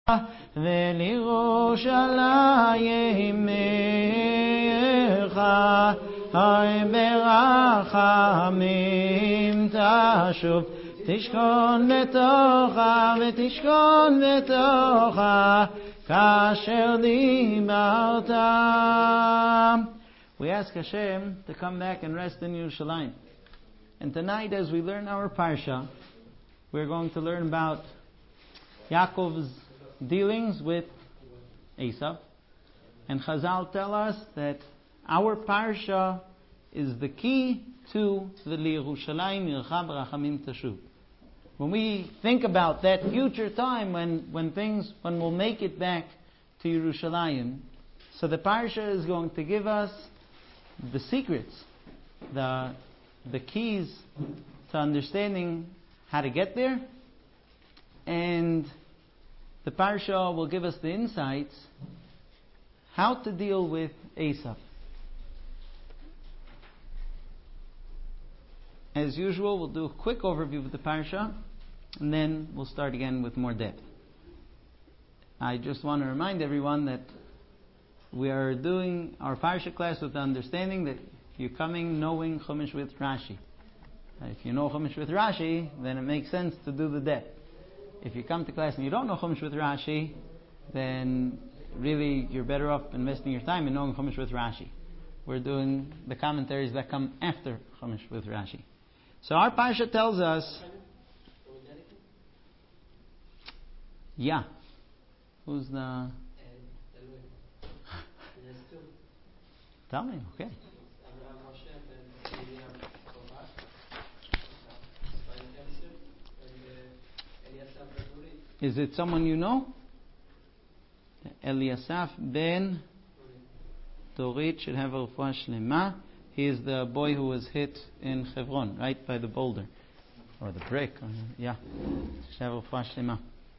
ולירושלים עירך ברחמים תשוב תשכון בתוכה ותשכון בתוכה כאשר דיברת. We ask Hashem to come back and rest in Yerushalayim. And tonight, as we learn our parsha, we're going to learn about Yaakov's dealings with Esav. And Chazal tell us that our parsha is the key to the Yerushalayim Yircha B'Rachamim Tashuv. When we think about that future time when we'll make it back to Yerushalayim, so the parsha is going to give us the secrets, the keys to understanding how to get there, and the parsha will give us the insights how to deal with Esav. As usual, we'll do a quick overview of the parsha, and then we'll start again with more depth. I just want to remind everyone that we are doing our parsha class with the understanding that you're coming knowing Chumash with Rashi. If you know Chumash with Rashi, then it makes sense to do the depth. If you come to class and you don't know Chumash with Rashi, then really you're better off investing your time in knowing Chumash with Rashi. We're doing the commentaries that come after Chumash with Rashi. So our parsha tells us, yeah. Who's the... Tell me, okay. Is it someone you know? Eliasaf ben Dorit should have a refuah shlema. He is the boy who was hit in Hebron, right, by the boulder. Or the brick. Yeah. Should have a refuah shlema.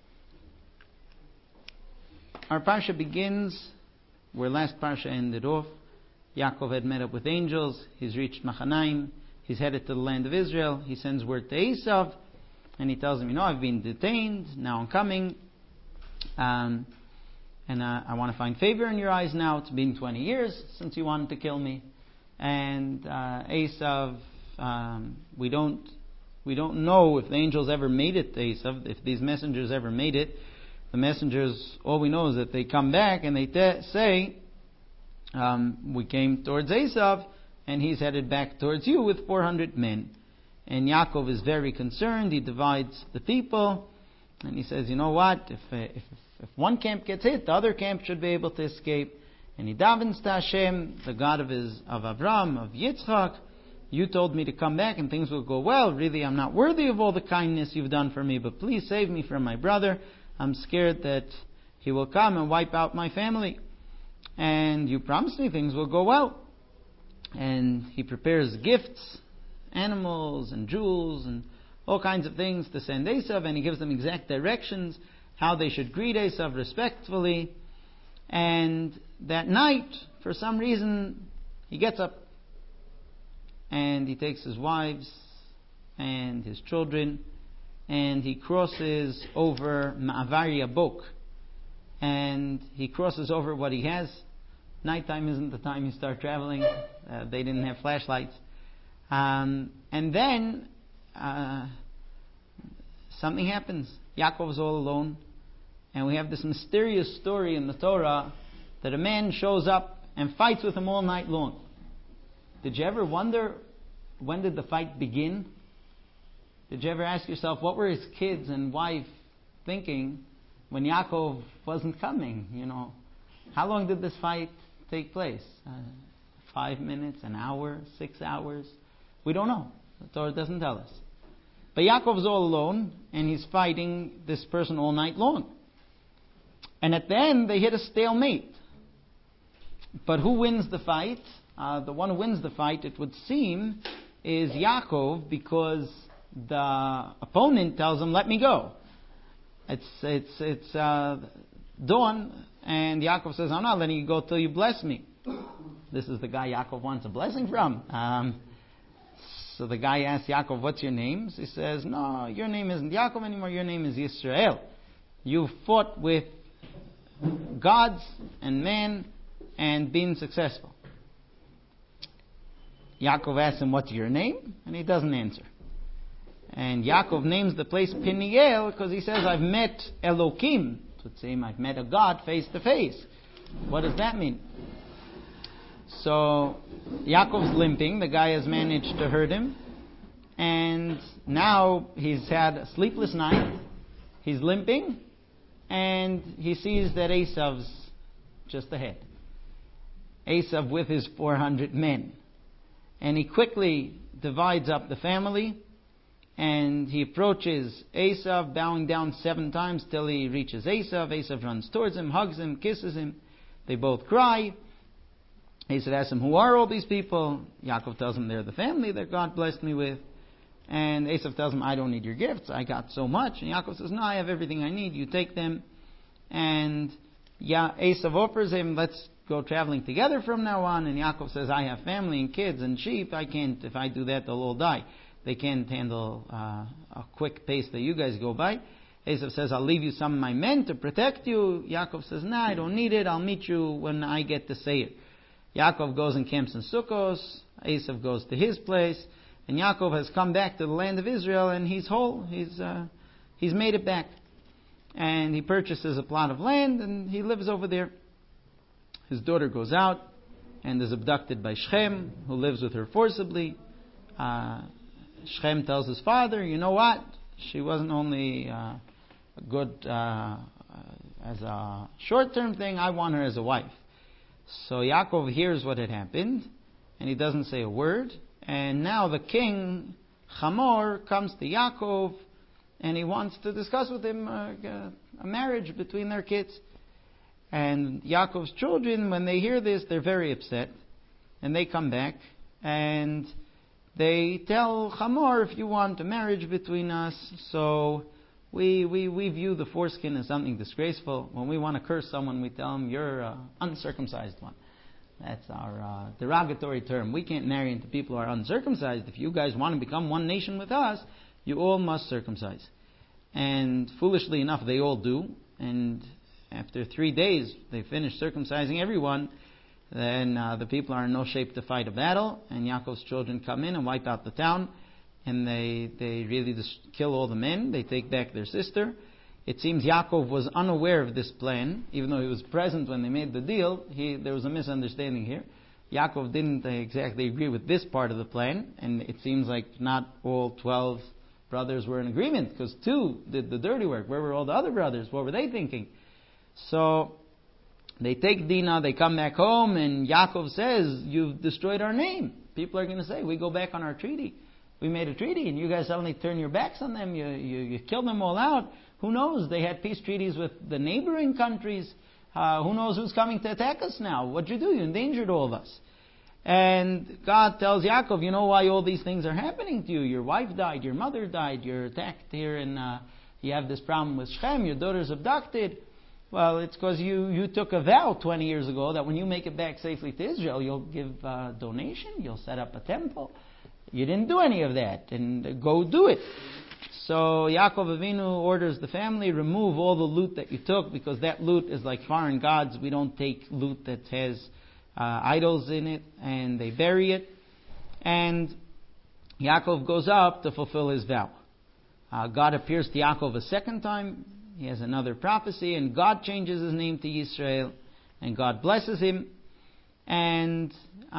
Our parsha begins where last parsha ended off. Yaakov had met up with angels. He's reached Machanaim. He's headed to the land of Israel. He sends word to Esav, and he tells him, I've been detained. Now I'm coming. And I want to find favor in your eyes now. It's been 20 years since you wanted to kill me. And Esav, we don't know if the angels ever made it to Esav, if these messengers ever made it. The messengers, all we know is that they come back and they say, we came towards Esav, and he's headed back towards you with 400 men. And Yaakov is very concerned. He divides the people, and he says, you know what? If one camp gets hit, the other camp should be able to escape. And he davens to Hashem, the God of Avraham, of Yitzchak. You told me to come back and things will go well. Really, I'm not worthy of all the kindness you've done for me, but please save me from my brother. I'm scared that he will come and wipe out my family. And you promised me things will go well. And he prepares gifts, animals and jewels and all kinds of things to send Esav, and he gives them exact directions how they should greet Esav respectfully. And that night, for some reason, he gets up and he takes his wives and his children and he crosses over Ma'avar Yabok. And he crosses over what he has. Nighttime isn't the time you start traveling. They didn't have flashlights. And then something happens. Yaakov is all alone. And we have this mysterious story in the Torah that a man shows up and fights with him all night long. Did you ever wonder, when did the fight begin? Did you ever ask yourself, what were his kids and wife thinking when Yaakov wasn't coming? How long did this fight take place? 5 minutes, an hour, 6 hours? We don't know. The Torah doesn't tell us. But Yaakov's all alone, and he's fighting this person all night long. And at the end, they hit a stalemate. But who wins the fight? The one who wins the fight, it would seem, is Yaakov, because the opponent tells him, let me go. It's dawn, and Yaakov says, I'm not letting you go till you bless me. This is the guy Yaakov wants a blessing from. So the guy asks Yaakov, what's your name? He says, no, your name isn't Yaakov anymore, your name is Yisrael. You fought with gods and man and being successful. Yaakov asks him, what's your name? And he doesn't answer. And Yaakov names the place Peniel because he says, I've met Elokim. It would seem I've met a God face to face. What does that mean? So Yaakov's limping. The guy has managed to hurt him. And now he's had a sleepless night. He's limping. And he sees that Esav's just ahead. Esav with his 400 men. And he quickly divides up the family. And he approaches Esav, bowing down 7 times till he reaches Esav. Esav runs towards him, hugs him, kisses him. They both cry. Esav asks him, who are all these people? Yaakov tells him they're the family that God blessed me with. And Esav tells him, I don't need your gifts. I got so much. And Yaakov says, no, I have everything I need. You take them. And Esav offers him, let's go traveling together from now on. And Yaakov says, I have family and kids and sheep. I can't, if I do that, they'll all die. They can't handle a quick pace that you guys go by. Esav says, I'll leave you some of my men to protect you. Yaakov says, nah, I don't need it. I'll meet you when I get to Seir. Yaakov goes and camps in Sukkos. Esav goes to his place. And Yaakov has come back to the land of Israel, and he's whole. He's made it back. And he purchases a plot of land, and he lives over there. His daughter goes out and is abducted by Shechem, who lives with her forcibly. Shechem tells his father, you know what? She wasn't only good as a short-term thing, I want her as a wife. So Yaakov hears what had happened, and he doesn't say a word. And now the king, Hamor, comes to Yaakov, and he wants to discuss with him a marriage between their kids. And Yaakov's children, when they hear this, they're very upset. And they come back, and they tell Hamor, if you want a marriage between us, so we view the foreskin as something disgraceful. When we want to curse someone, we tell them, you're an uncircumcised one. That's our derogatory term. We can't marry into people who are uncircumcised. If you guys want to become one nation with us, you all must circumcise. And foolishly enough, they all do. And after 3 days, they finish circumcising everyone. Then the people are in no shape to fight a battle. And Yaakov's children come in and wipe out the town. And they really just kill all the men. They take back their sister. It seems Yaakov was unaware of this plan, even though he was present when they made the deal. There was a misunderstanding here. Yaakov didn't exactly agree with this part of the plan, and it seems like not all 12 brothers were in agreement, because 2 did the dirty work. Where were all the other brothers? What were they thinking? So they take Dinah, they come back home, and Yaakov says, you've destroyed our name. People are going to say, we go back on our treaty. We made a treaty, and you guys suddenly turn your backs on them. You killed them all out. Who knows? They had peace treaties with the neighboring countries. Who knows who's coming to attack us now? What'd you do? You endangered all of us. And God tells Yaakov, you know why all these things are happening to you? Your wife died, your mother died, you're attacked here, and you have this problem with Shechem, your daughter's abducted. Well, it's because you took a vow 20 years ago that when you make it back safely to Israel, you'll give a donation, you'll set up a temple. You didn't do any of that, and go do it. So Yaakov Avinu orders the family, remove all the loot that you took, because that loot is like foreign gods. We don't take loot that has idols in it, and they bury it. And Yaakov goes up to fulfill his vow. God appears to Yaakov a second time. He has another prophecy, and God changes his name to Yisrael, and God blesses him. And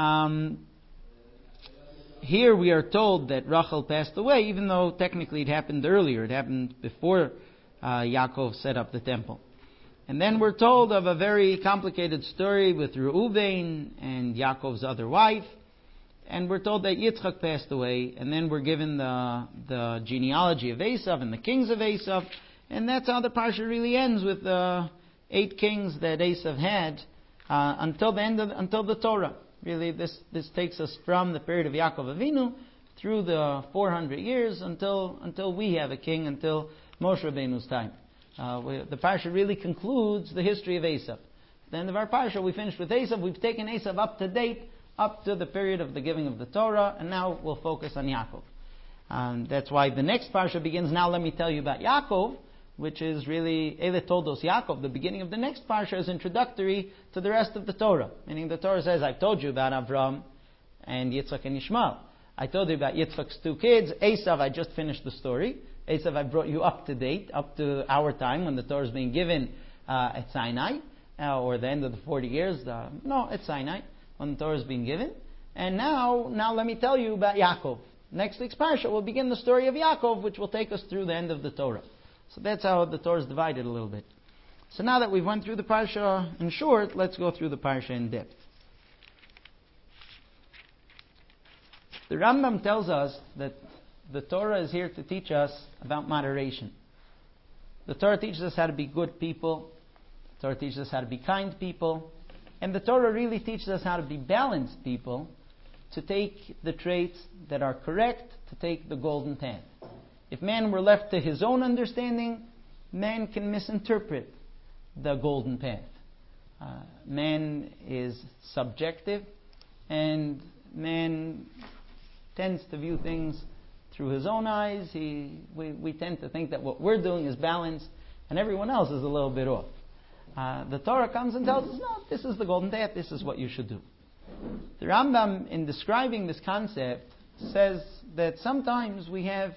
here we are told that Rachel passed away, even though technically it happened earlier. It happened before Yaakov set up the temple. And then we're told of a very complicated story with Reuven and Yaakov's other wife. And we're told that Yitzchak passed away. And then we're given the genealogy of Esav and the kings of Esav. And that's how the parsha really ends, with the 8 kings that Esav had until the Torah. Really, this takes us from the period of Yaakov Avinu through the 400 years until we have a king, until Moshe Rabbeinu's time. The parsha really concludes the history of Esav. At the end of our parsha, we finished with Esav. We've taken Esav up to date, up to the period of the giving of the Torah, and now we'll focus on Yaakov. That's why the next parsha begins, now let me tell you about Yaakov, which is really Ele Toldos Yaakov. The beginning of the next parsha is introductory to the rest of the Torah. Meaning the Torah says, I've told you about Avram and Yitzchak and Ishmael. I told you about Yitzchak's 2 kids. Esav, I just finished the story. Esav, I brought you up to date, up to our time when the Torah is being given at Sinai, or the end of the 40 years. At Sinai, when the Torah is being given. And now let me tell you about Yaakov. Next week's parsha will begin the story of Yaakov, which will take us through the end of the Torah. So that's how the Torah is divided a little bit. So now that we've went through the parsha in short, let's go through the parsha in depth. The Rambam tells us that the Torah is here to teach us about moderation. The Torah teaches us how to be good people. The Torah teaches us how to be kind people. And the Torah really teaches us how to be balanced people, to take the traits that are correct, to take the golden path. If man were left to his own understanding, man can misinterpret the golden path. Man is subjective, and man tends to view things through his own eyes. We tend to think that what we're doing is balanced, and everyone else is a little bit off. The Torah comes and tells us, no, this is the golden path, this is what you should do. The Rambam, in describing this concept, says that sometimes we have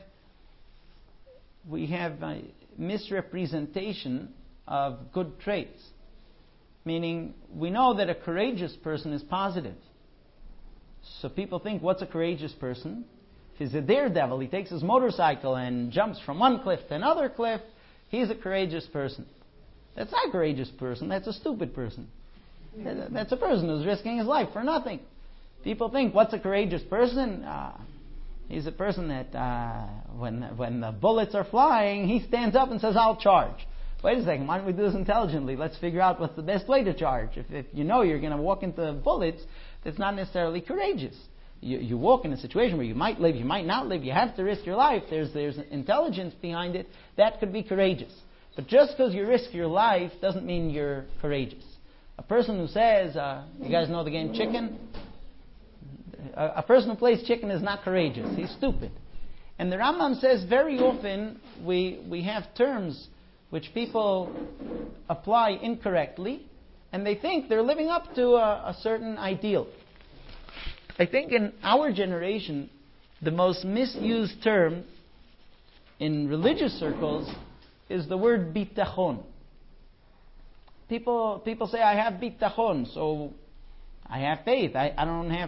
a misrepresentation of good traits. Meaning, we know that a courageous person is positive. So people think, what's a courageous person? If he's a daredevil, he takes his motorcycle and jumps from one cliff to another cliff, he's a courageous person. That's not a courageous person, that's a stupid person. That's a person who's risking his life for nothing. People think, what's a courageous person? He's a person that when the bullets are flying, he stands up and says, I'll charge. Wait a second, why don't we do this intelligently? Let's figure out what's the best way to charge. If you know you're going to walk into bullets, that's not necessarily courageous. You walk in a situation where you might live, you might not live, you have to risk your life, there's intelligence behind it, that could be courageous. But just because you risk your life doesn't mean you're courageous. A person who says, you guys know the game chicken? A person who plays chicken is not courageous. He's stupid. And the Rambam says very often we have terms which people apply incorrectly, and they think they're living up to a certain ideal. I think in our generation, the most misused term in religious circles is the word bitachon. People say, I have bitachon, so I have faith. I don't have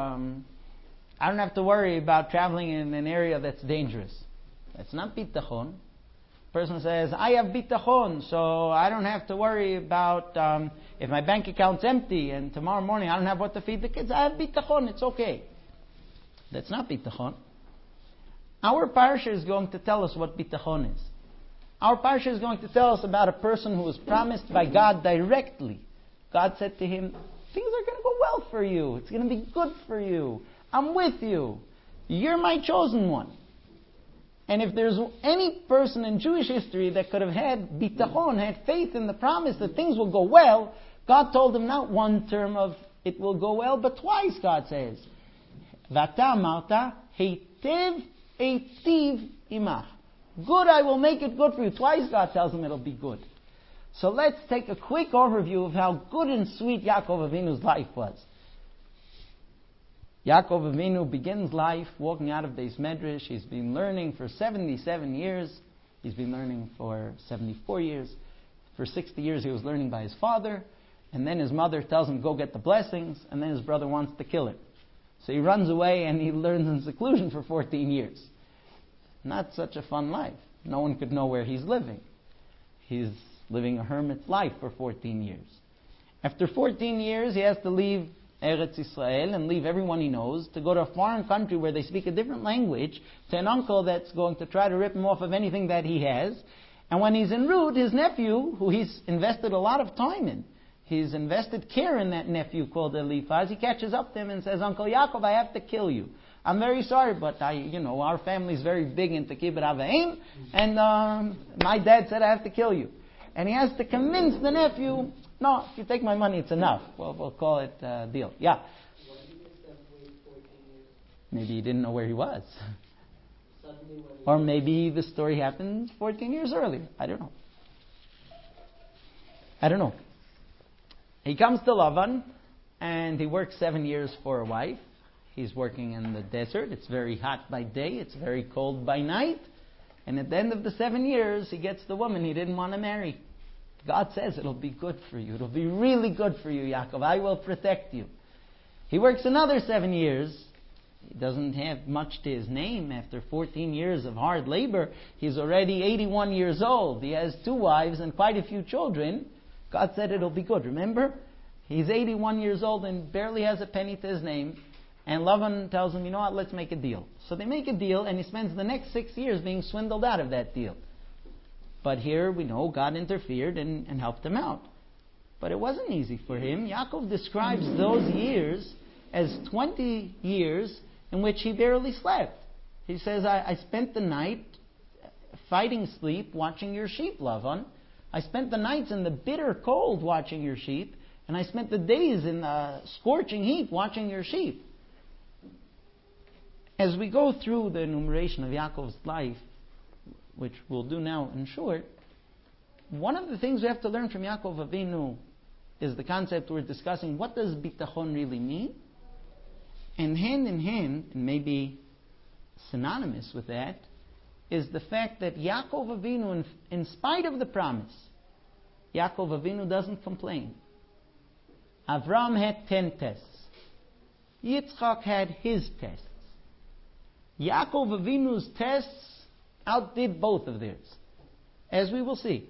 to worry about traveling in an area that's dangerous. That's not bitachon. Person says, I have bitachon, so I don't have to worry about if my bank account's empty and tomorrow morning I don't have what to feed the kids. I have bitachon, it's okay. That's not bitachon. Our parsha is going to tell us what bitachon is. Our parsha is going to tell us about a person who was promised by God directly. God said to him, things are going to go well for you. It's going to be good for you. I'm with you. You're my chosen one. And if there's any person in Jewish history that could have had bitachon, had faith in the promise that things will go well, God told him not one term of it will go well, but twice God says, Vata marta heitev eitiv imach. Good, I will make it good for you. Twice God tells him it'll be good. So let's take a quick overview of how good and sweet Yaakov Avinu's life was. Yaakov Avinu begins life walking out of Beis Medrash. He's been learning for 77 years. He's been learning for 74 years. For 60 years he was learning by his father. And then his mother tells him, go get the blessings. And then his brother wants to kill him. So he runs away and he learns in seclusion for 14 years. Not such a fun life. No one could know where he's living. He's living a hermit's life for 14 years. After 14 years, he has to leave Eretz Israel and leave everyone he knows to go to a foreign country where they speak a different language to an uncle that's going to try to rip him off of anything that he has. And when he's en route, his nephew, who he's invested a lot of time in, he's invested care in that nephew called Eliphaz, he catches up to him and says, Uncle Yaakov, I have to kill you. I'm very sorry, but our family's very big into Kibbut Avaim, and my dad said I have to kill you. And he has to convince the nephew, no, if you take my money, it's enough. Well, we'll call it a deal. Yeah. Why did he step away 14 years? Maybe he didn't know where he was. So Or maybe the story happened 14 years earlier. I don't know. He comes to Lavan, and he works 7 years for a wife. He's working in the desert. It's very hot by day. It's very cold by night. And at the end of the 7 years, he gets the woman he didn't want to marry. God says, it'll be good for you. It'll be really good for you, Yaakov. I will protect you. He works another 7 years. He doesn't have much to his name. After 14 years of hard labor, he's already 81 years old. He has 2 wives and quite a few children. God said it'll be good. Remember? He's 81 years old and barely has a penny to his name. And Lavan tells him, you know what, let's make a deal. So they make a deal, and he spends the next 6 years being swindled out of that deal. But here we know God interfered and helped him out. But it wasn't easy for him. Yaakov describes those years as 20 years in which he barely slept. He says, I spent the night fighting sleep watching your sheep, Lavan. I spent the nights in the bitter cold watching your sheep, and I spent the days in the scorching heat watching your sheep. As we go through the enumeration of Yaakov's life, which we'll do now in short, one of the things we have to learn from Yaakov Avinu is the concept we're discussing. What does bitachon really mean? And hand in hand, and maybe synonymous with that, is the fact that Yaakov Avinu, in spite of the promise, Yaakov Avinu doesn't complain. Avram had 10 tests. Yitzchak had his tests. Yaakov Avinu's tests outdid both of theirs, as we will see.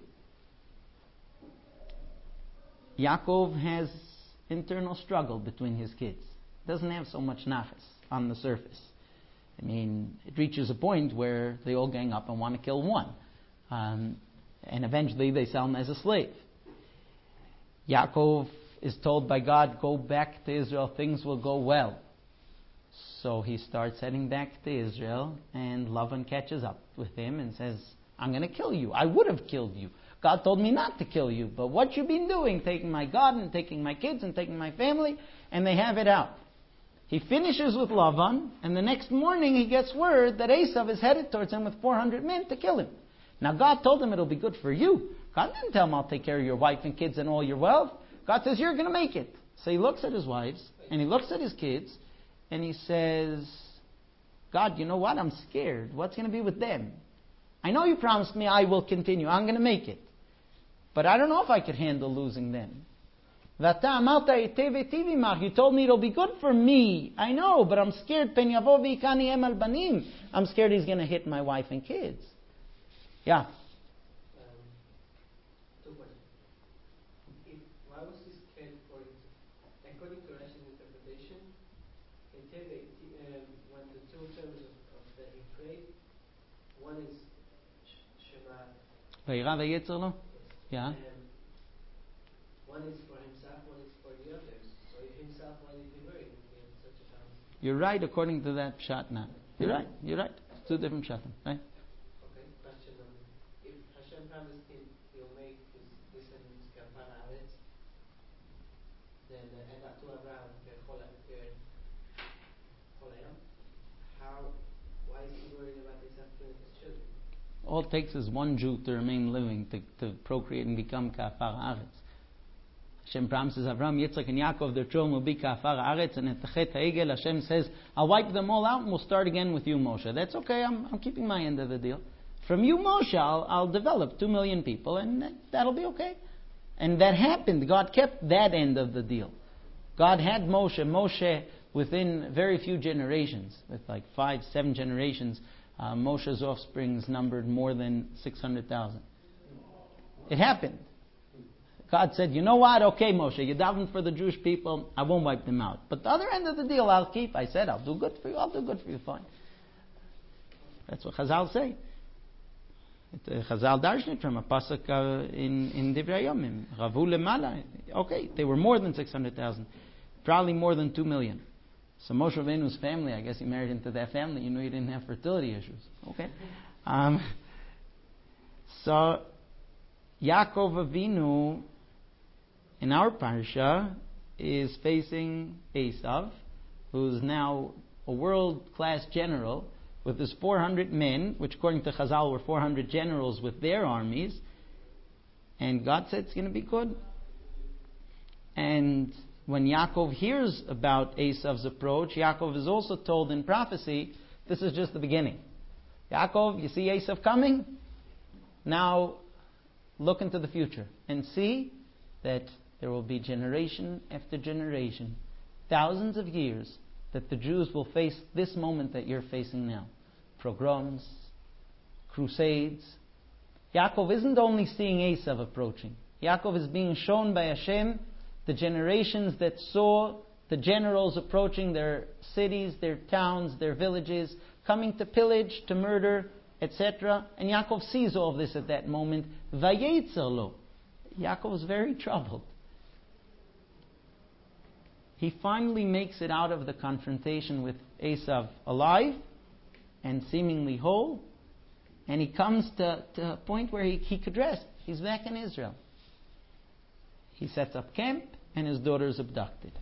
Yaakov has internal struggle between his kids. Doesn't have so much nafas on the surface. I mean, it reaches a point where they all gang up and want to kill one. And eventually they sell him as a slave. Yaakov is told by God, go back to Israel, things will go well. So he starts heading back to Israel, and Lavan catches up with him and says, I'm going to kill you. I would have killed you. God told me not to kill you, but what you've been doing, taking my garden, taking my kids, and taking my family, and they have it out. He finishes with Lavan, and the next morning he gets word that Esav is headed towards him with 400 men to kill him. Now God told him it'll be good for you. God didn't tell him I'll take care of your wife and kids and all your wealth. God says you're going to make it. So he looks at his wives, and he looks at his kids, and he says, God, you know what? I'm scared. What's going to be with them? I know you promised me I will continue. I'm going to make it. But I don't know if I could handle losing them. You told me it'll be good for me. I know, but I'm scared. I'm scared he's going to hit my wife and kids. Yeah. Two questions. Why was he scared for it? According to Rashi's interpretation, went to two terms of the phrase. One is Shema. Yeah. One is for himself, one is for the others. So if himself, why did he worry in such a time? You're right according to that pshat now. You're right. It's two different pshatim, right? Okay, question on if Hashem promised him he'll make his descendants kafar haaretz, then and that to Abraham why is he worried about his killing his children? All it takes is one Jew to remain living, to procreate and become kafar haaretz. Hashem promises Avram, Yitzchak, and Yaakov, their children will be kafar haaretz, and at the Chet HaEgel, Hashem says, I'll wipe them all out and we'll start again with you, Moshe. That's okay, I'm keeping my end of the deal. From you, Moshe, I'll develop 2 million people, and that'll be okay. And that happened. God kept that end of the deal. God had Moshe within very few generations, with like 5-7 generations, Moshe's offsprings numbered more than 600,000. It happened. God said, you know what? Okay, Moshe, you daven for the Jewish people. I won't wipe them out. But the other end of the deal I'll keep. I said, I'll do good for you. Fine. That's what Chazal say. Chazal darshan from a pasuk in Divrei Yomim. Ravu lemala. Okay, they were more than 600,000. Probably more than 2 million. So Moshe Rabbeinu's family, I guess he married into that family. You know he didn't have fertility issues. Okay. So Yaakov Avinu in our parsha is facing Esav, who's now a world-class general, with his 400 men, which according to Chazal were 400 generals with their armies, and God said it's going to be good. And when Yaakov hears about Esav's approach, Yaakov is also told in prophecy, this is just the beginning. Yaakov, you see Esav coming? Now look into the future and see that there will be generation after generation, thousands of years, that the Jews will face this moment that you're facing now. Pogroms, crusades. Yaakov isn't only seeing Esav approaching. Yaakov is being shown by Hashem the generations that saw the generals approaching their cities, their towns, their villages, coming to pillage, to murder, etc. And Yaakov sees all of this at that moment. Vayetzer lo. Yaakov is very troubled. He finally makes it out of the confrontation with Esav alive and seemingly whole. And he comes to a point where he could rest. He's back in Israel. He sets up camp and his daughter is abducted.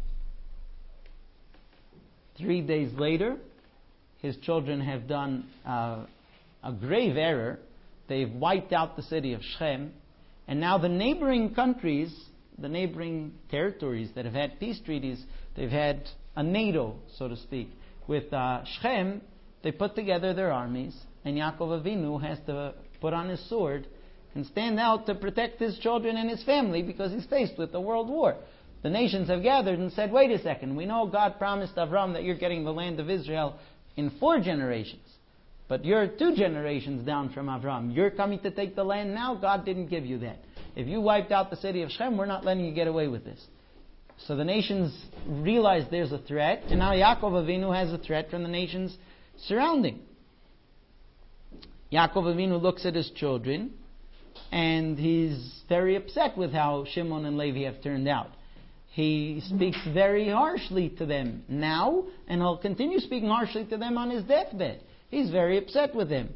3 days later, his children have done a grave error. They've wiped out the city of Shechem. And now the neighboring countries, the neighboring territories that have had peace treaties, they've had a NATO, so to speak, with Shechem. They put together their armies, and Yaakov Avinu has to put on his sword and stand out to protect his children and his family because he's faced with a world war. The nations have gathered and said, wait a second, we know God promised Avram that you're getting the land of Israel in 4 generations. But you're 2 generations down from Avram. You're coming to take the land now? God didn't give you that. If you wiped out the city of Shechem, we're not letting you get away with this. So the nations realize there's a threat, and now Yaakov Avinu has a threat from the nations surrounding. Yaakov Avinu looks at his children, and he's very upset with how Shimon and Levi have turned out. He speaks very harshly to them now, and he'll continue speaking harshly to them on his deathbed. He's very upset with them.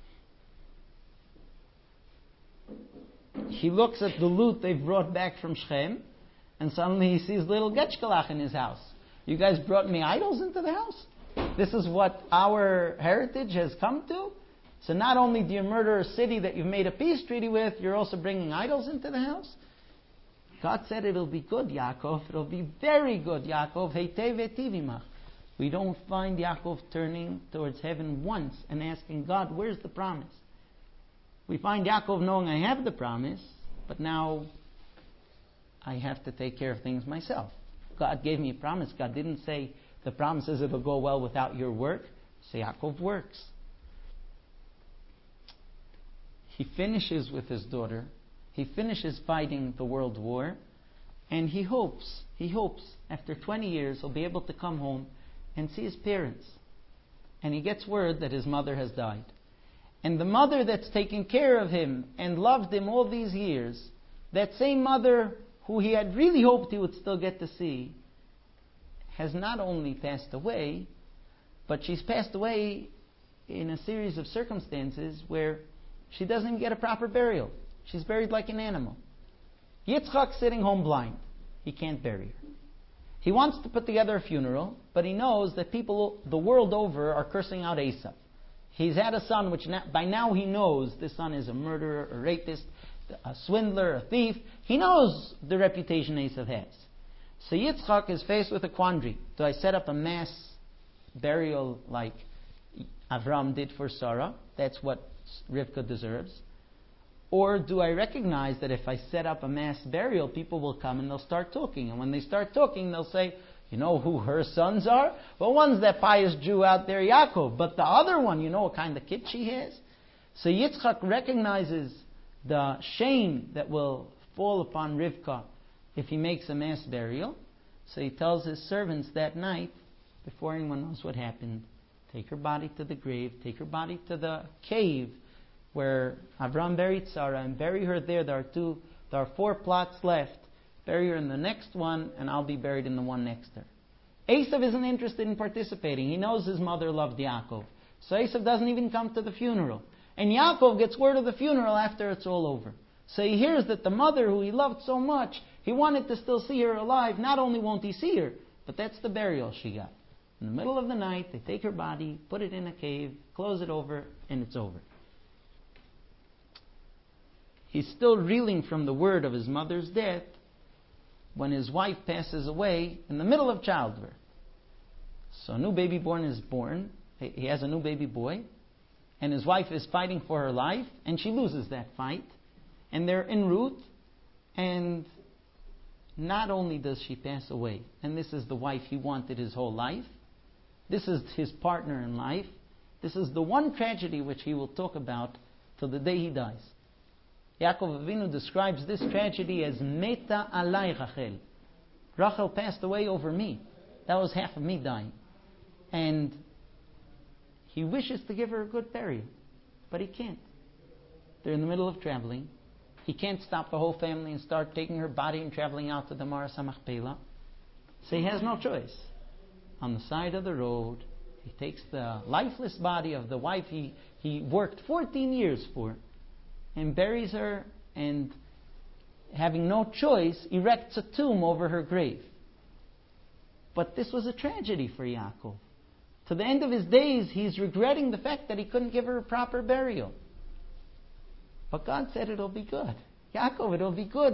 He looks at the loot they've brought back from Shechem, and suddenly he sees little Getchkalach in his house. You guys brought me idols into the house? This is what our heritage has come to? So not only do you murder a city that you've made a peace treaty with, you're also bringing idols into the house? God said it'll be good, Yaakov. It'll be very good, Yaakov. Heitev etivimach. We don't find Yaakov turning towards heaven once and asking God, where's the promise? We find Yaakov knowing I have the promise, but now I have to take care of things myself. God gave me a promise. God didn't say the promise is it'll go well without your work. So Yaakov works. He finishes with his daughter. He finishes fighting the world war. And he hopes after 20 years he'll be able to come home and see his parents. And he gets word that his mother has died. And the mother that's taken care of him and loved him all these years, that same mother who he had really hoped he would still get to see, has not only passed away, but she's passed away in a series of circumstances where she doesn't even get a proper burial. She's buried like an animal. Yitzchak sitting home blind. He can't bury her. He wants to put together a funeral, but he knows that people the world over are cursing out Esav. He's had a son which by now he knows this son is a murderer, a rapist, a swindler, a thief. He knows the reputation Esav has. So Yitzchak is faced with a quandary. Do I set up a mass burial like Avram did for Sarah? That's what Rivka deserves. Or do I recognize that if I set up a mass burial, people will come and they'll start talking. And when they start talking, they'll say, you know who her sons are? Well, one's that pious Jew out there, Yaakov. But the other one, you know what kind of kid she has? So Yitzchak recognizes the shame that will fall upon Rivka if he makes a mass burial. So he tells his servants that night, before anyone knows what happened, take her body to the grave, take her body to the cave where Avram buried Sarah, and bury her there. There are 4 plots left. Bury her in the next one, and I'll be buried in the one next to her. Esav isn't interested in participating. He knows his mother loved Yaakov. So Esav doesn't even come to the funeral. And Yaakov gets word of the funeral after it's all over. So he hears that the mother who he loved so much, he wanted to still see her alive. Not only won't he see her, but that's the burial she got. In the middle of the night, they take her body, put it in a cave, close it over, and it's over. He's still reeling from the word of his mother's death when his wife passes away in the middle of childbirth. So a new baby is born. He has a new baby boy. And his wife is fighting for her life. And she loses that fight. And they're en route. And not only does she pass away, and this is the wife he wanted his whole life. This is his partner in life. This is the one tragedy which he will talk about till the day he dies. Yaakov Avinu describes this tragedy as Meta alai Rachel. Rachel passed away over me. That was half of me dying. And he wishes to give her a good burial, but he can't. They're in the middle of traveling. He can't stop the whole family and start taking her body and traveling out to the Maras HaMachpelah. So he has no choice. On the side of the road, he takes the lifeless body of the wife he worked 14 years for, and buries her, and having no choice, erects a tomb over her grave. But this was a tragedy for Yaakov. To the end of his days, he's regretting the fact that he couldn't give her a proper burial. But God said it'll be good. Yaakov, it'll be good.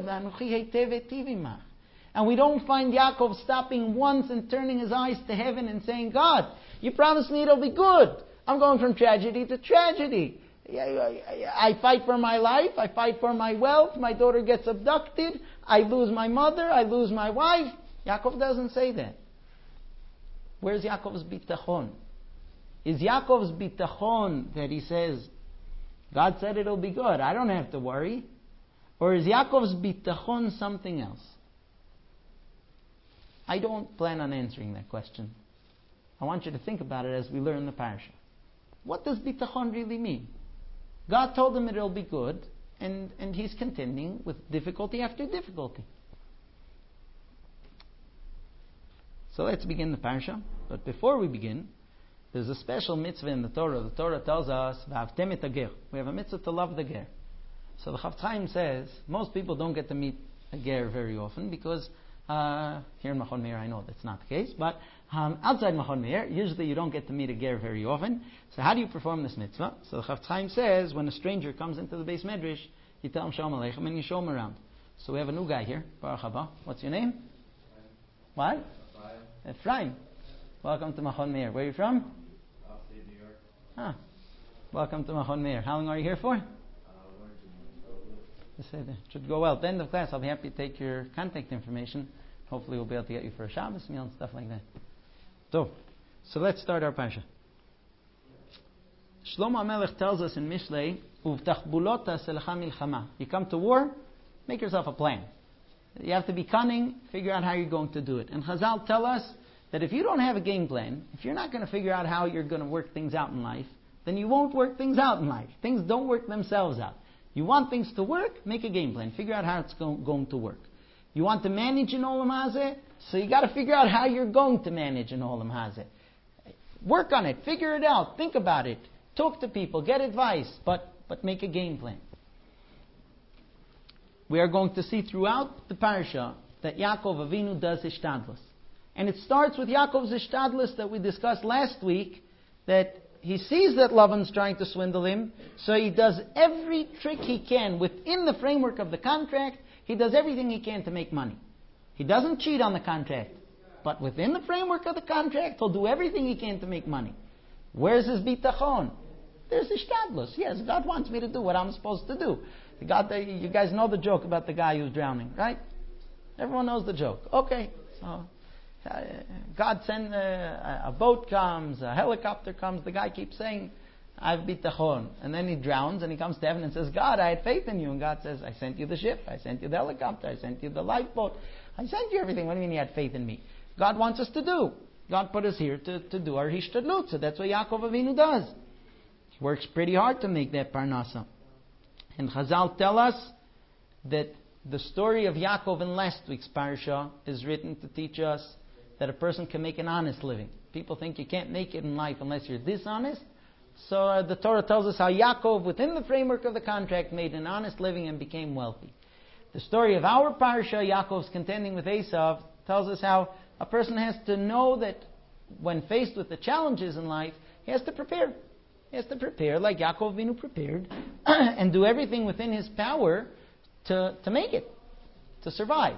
And we don't find Yaakov stopping once and turning his eyes to heaven and saying, God, you promised me it'll be good. I'm going from tragedy to tragedy. I fight for my life, I fight for my wealth, my daughter gets abducted, I lose my mother, I lose my wife. Yaakov doesn't say that. Where's Yaakov's bitachon? Is Yaakov's bitachon that he says, God said it'll be good, I don't have to worry? Or is Yaakov's bitachon something else? I don't plan on answering that question. I want you to think about it as we learn the parasha. What does bitachon really mean? God told him it'll be good, and he's contending with difficulty after difficulty. So let's begin the parasha. But before we begin, there's a special mitzvah in the Torah. The Torah tells us, "V'avtem et hager." We have a mitzvah to love the ger. So the Chafetz Chaim says, most people don't get to meet a ger very often because here in Machon Meir I know that's not the case, but outside Machon Meir, usually you don't get to meet a ger very often. So how do you perform this mitzvah? So the Chafetz Chaim says, when a stranger comes into the Beis Medrash, you tell him Shalom Aleichem and you show him around. So we have a new guy here, Baruch haba. What's your name? What? Ephraim. Welcome to Machon Meir. Where are you from? Upstate New York. Ah. Welcome to Machon Meir. How long are you here for? It should go well. At the end of class, I'll be happy to take your contact information. Hopefully we'll be able to get you for a Shabbos meal and stuff like that. So let's start our parasha. Shlomo HaMelech tells us in Mishlei, Uvtach selecha milchama. You come to war, make yourself a plan. You have to be cunning, figure out how you're going to do it. And Chazal tell us that if you don't have a game plan, if you're not going to figure out how you're going to work things out in life, then you won't work things out in life. Things don't work themselves out. You want things to work, make a game plan. Figure out how it's going to work. You want to manage in Olam Hazeh, so you got to figure out how you're going to manage in Olam Hazeh. Work on it, figure it out, think about it, talk to people, get advice, but make a game plan. We are going to see throughout the parasha that Yaakov Avinu does Ishtadlus. And it starts with Yaakov's Ishtadlus that we discussed last week, that he sees that Lavan's trying to swindle him, so he does every trick he can within the framework of the contract. He does everything he can to make money. He doesn't cheat on the contract, but within the framework of the contract, he'll do everything he can to make money. Where's his bitachon? There's Ishtadlus. Yes, God wants me to do what I'm supposed to do. You guys know the joke about the guy who's drowning, right? Everyone knows the joke. Okay, so God sends a boat comes, a helicopter comes, the guy keeps saying, I've bitachon. And then he drowns and he comes to heaven and says, God, I had faith in you. And God says, I sent you the ship, I sent you the helicopter, I sent you the lifeboat, I sent you everything. What do you mean you had faith in me? God wants us to do. God put us here to do our hishtadlut. So that's what Yaakov Avinu does. He works pretty hard to make that parnasa. And Chazal tell us that the story of Yaakov in last week's parasha is written to teach us that a person can make an honest living. People think you can't make it in life unless you're dishonest. So the Torah tells us how Yaakov, within the framework of the contract, made an honest living and became wealthy. The story of our parasha, Yaakov's contending with Esav, tells us how a person has to know that when faced with the challenges in life, he has to prepare. He has to prepare like Yaakov Avinu prepared and do everything within his power to make it, to survive.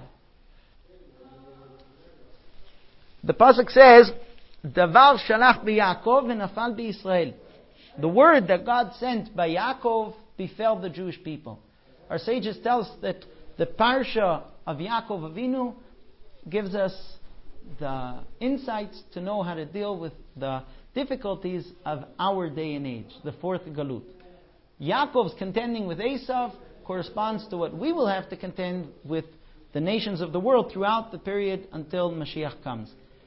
The pasuk says, "Davar shalach b'Yaakov v'nafal b'Yisrael." The word that God sent by Yaakov befell the Jewish people. Our sages tell us that the parsha of Yaakov Avinu gives us the insights to know how to deal with the difficulties of our day and age, the fourth Galut. Yaakov's contending with Esav corresponds to what we will have to contend with the nations of the world throughout the period until Mashiach comes.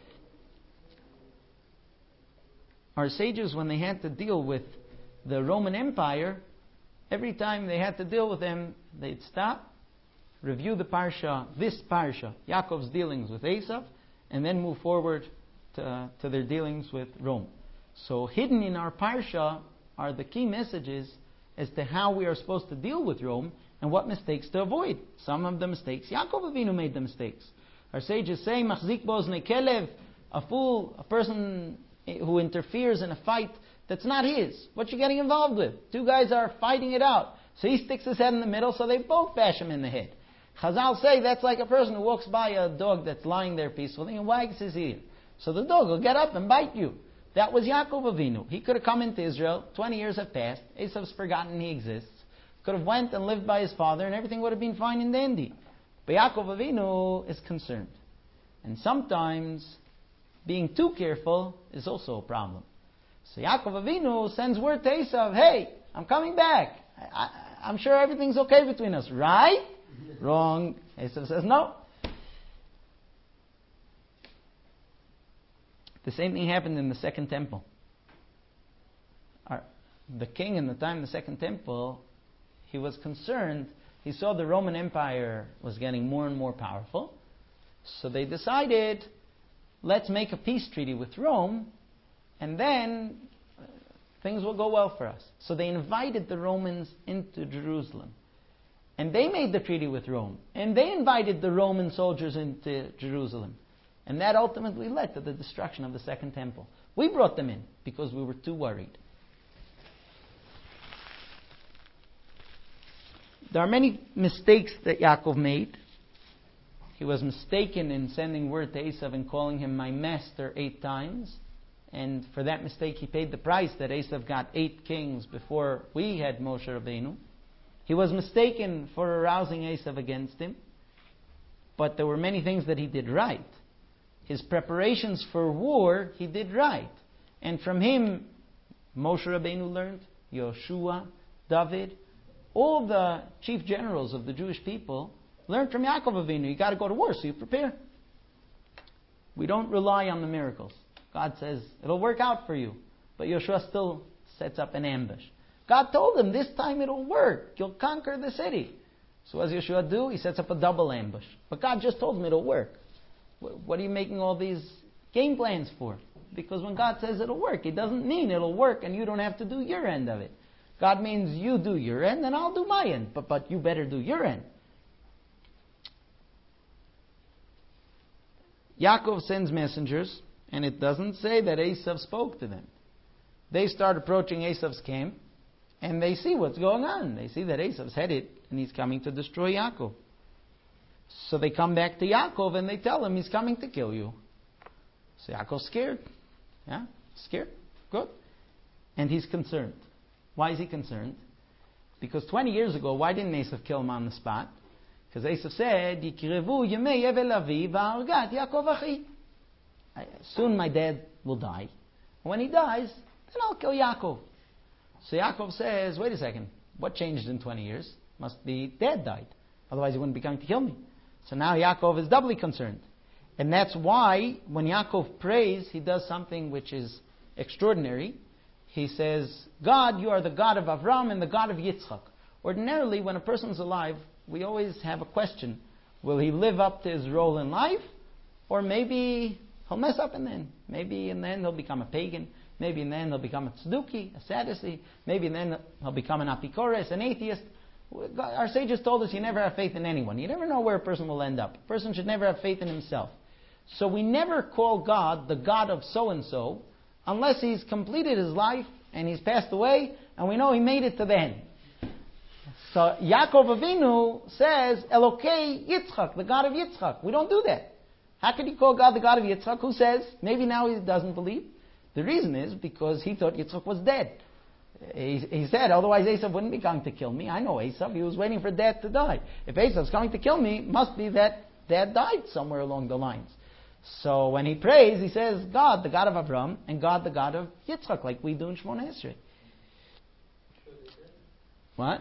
Our sages, when they had to deal with the Roman Empire, every time they had to deal with them, they'd stop, review the parsha, this parsha, Yaakov's dealings with Esav, and then move forward to their dealings with Rome. So hidden in our parsha are the key messages as to how we are supposed to deal with Rome and what mistakes to avoid. Some of the mistakes, Yaakov Avinu made the mistakes. Our sages say, Machzik bo oznei kelev, a fool, a person who interferes in a fight that's not his. What you getting involved with? Two guys are fighting it out. So he sticks his head in the middle, so they both bash him in the head. Chazal say that's like a person who walks by a dog that's lying there peacefully and wags his ear. So the dog will get up and bite you. That was Yaakov Avinu. He could have come into Israel, 20 years have passed, Esav's forgotten he exists, could have went and lived by his father and everything would have been fine and dandy. But Yaakov Avinu is concerned. And sometimes being too careful is also a problem. So Yaakov Avinu sends word to Esav, hey, I'm coming back. I'm sure everything's okay between us, right? Wrong. Esav says no. The same thing happened in the Second Temple. The king in the time of the Second Temple, he was concerned. He saw the Roman Empire was getting more and more powerful. So they decided, let's make a peace treaty with Rome, and then things will go well for us. So they invited the Romans into Jerusalem. And they made the treaty with Rome. And they invited the Roman soldiers into Jerusalem. And that ultimately led to the destruction of the Second Temple. We brought them in because we were too worried. There are many mistakes that Yaakov made. He was mistaken in sending word to Esav and calling him my master 8 times. And for that mistake he paid the price that Esav got 8 kings before we had Moshe Rabbeinu. He was mistaken for arousing Esav against him. But there were many things that he did right. His preparations for war, he did right. And from him, Moshe Rabbeinu learned, Yoshua, David, all the chief generals of the Jewish people learned from Yaakov Avinu. You got to go to war, so you prepare. We don't rely on the miracles. God says, it'll work out for you. But Yoshua still sets up an ambush. God told him, this time it'll work. You'll conquer the city. So what does Yoshua do? He sets up a double ambush. But God just told him it'll work. What are you making all these game plans for? Because when God says it'll work, it doesn't mean it'll work and you don't have to do your end of it. God means you do your end and I'll do my end. But you better do your end. Yaakov sends messengers, and it doesn't say that Esav spoke to them. They start approaching Esav's camp, and they see what's going on. They see that Esav's headed, and he's coming to destroy Yaakov. So they come back to Yaakov and they tell him he's coming to kill you. So Yaakov's scared. Yeah? Scared? Good. And he's concerned. Why is he concerned? Because 20 years ago, why didn't Esav kill him on the spot? Because Esav said, Yikrevu yemei yevel avi v'argat Yaakov achi. Soon my dad will die. And when he dies, then I'll kill Yaakov. So Yaakov says, wait a second. What changed in 20 years? Must be dad died. Otherwise he wouldn't be coming to kill me. So now Yaakov is doubly concerned. And that's why when Yaakov prays, he does something which is extraordinary. He says, God, you are the God of Avram and the God of Yitzchak. Ordinarily, when a person's alive, we always have a question. Will he live up to his role in life? Or maybe he'll mess up in the end. Maybe in the end he'll become a pagan. Maybe in the end he'll become a tzduki, a Sadducee. Maybe in the end he'll become an apikores, an atheist. Our sages told us you never have faith in anyone. You never know where a person will end up. A person should never have faith in himself. So we never call God the God of so-and-so unless he's completed his life and he's passed away and we know he made it to the end. So Yaakov Avinu says, Elokei Yitzchak, the God of Yitzchak. We don't do that. How could he call God the God of Yitzchak? Who says, maybe now he doesn't believe? The reason is because he thought Yitzchak was dead. He said, otherwise Esav wouldn't be going to kill me. I know Esav. He was waiting for Dad to die. If Esav's going to kill me, must be that Dad died somewhere along the lines. So when he prays, he says, God, the God of Avram, and God, the God of Yitzchak, like we do in Shemona Esrei. What?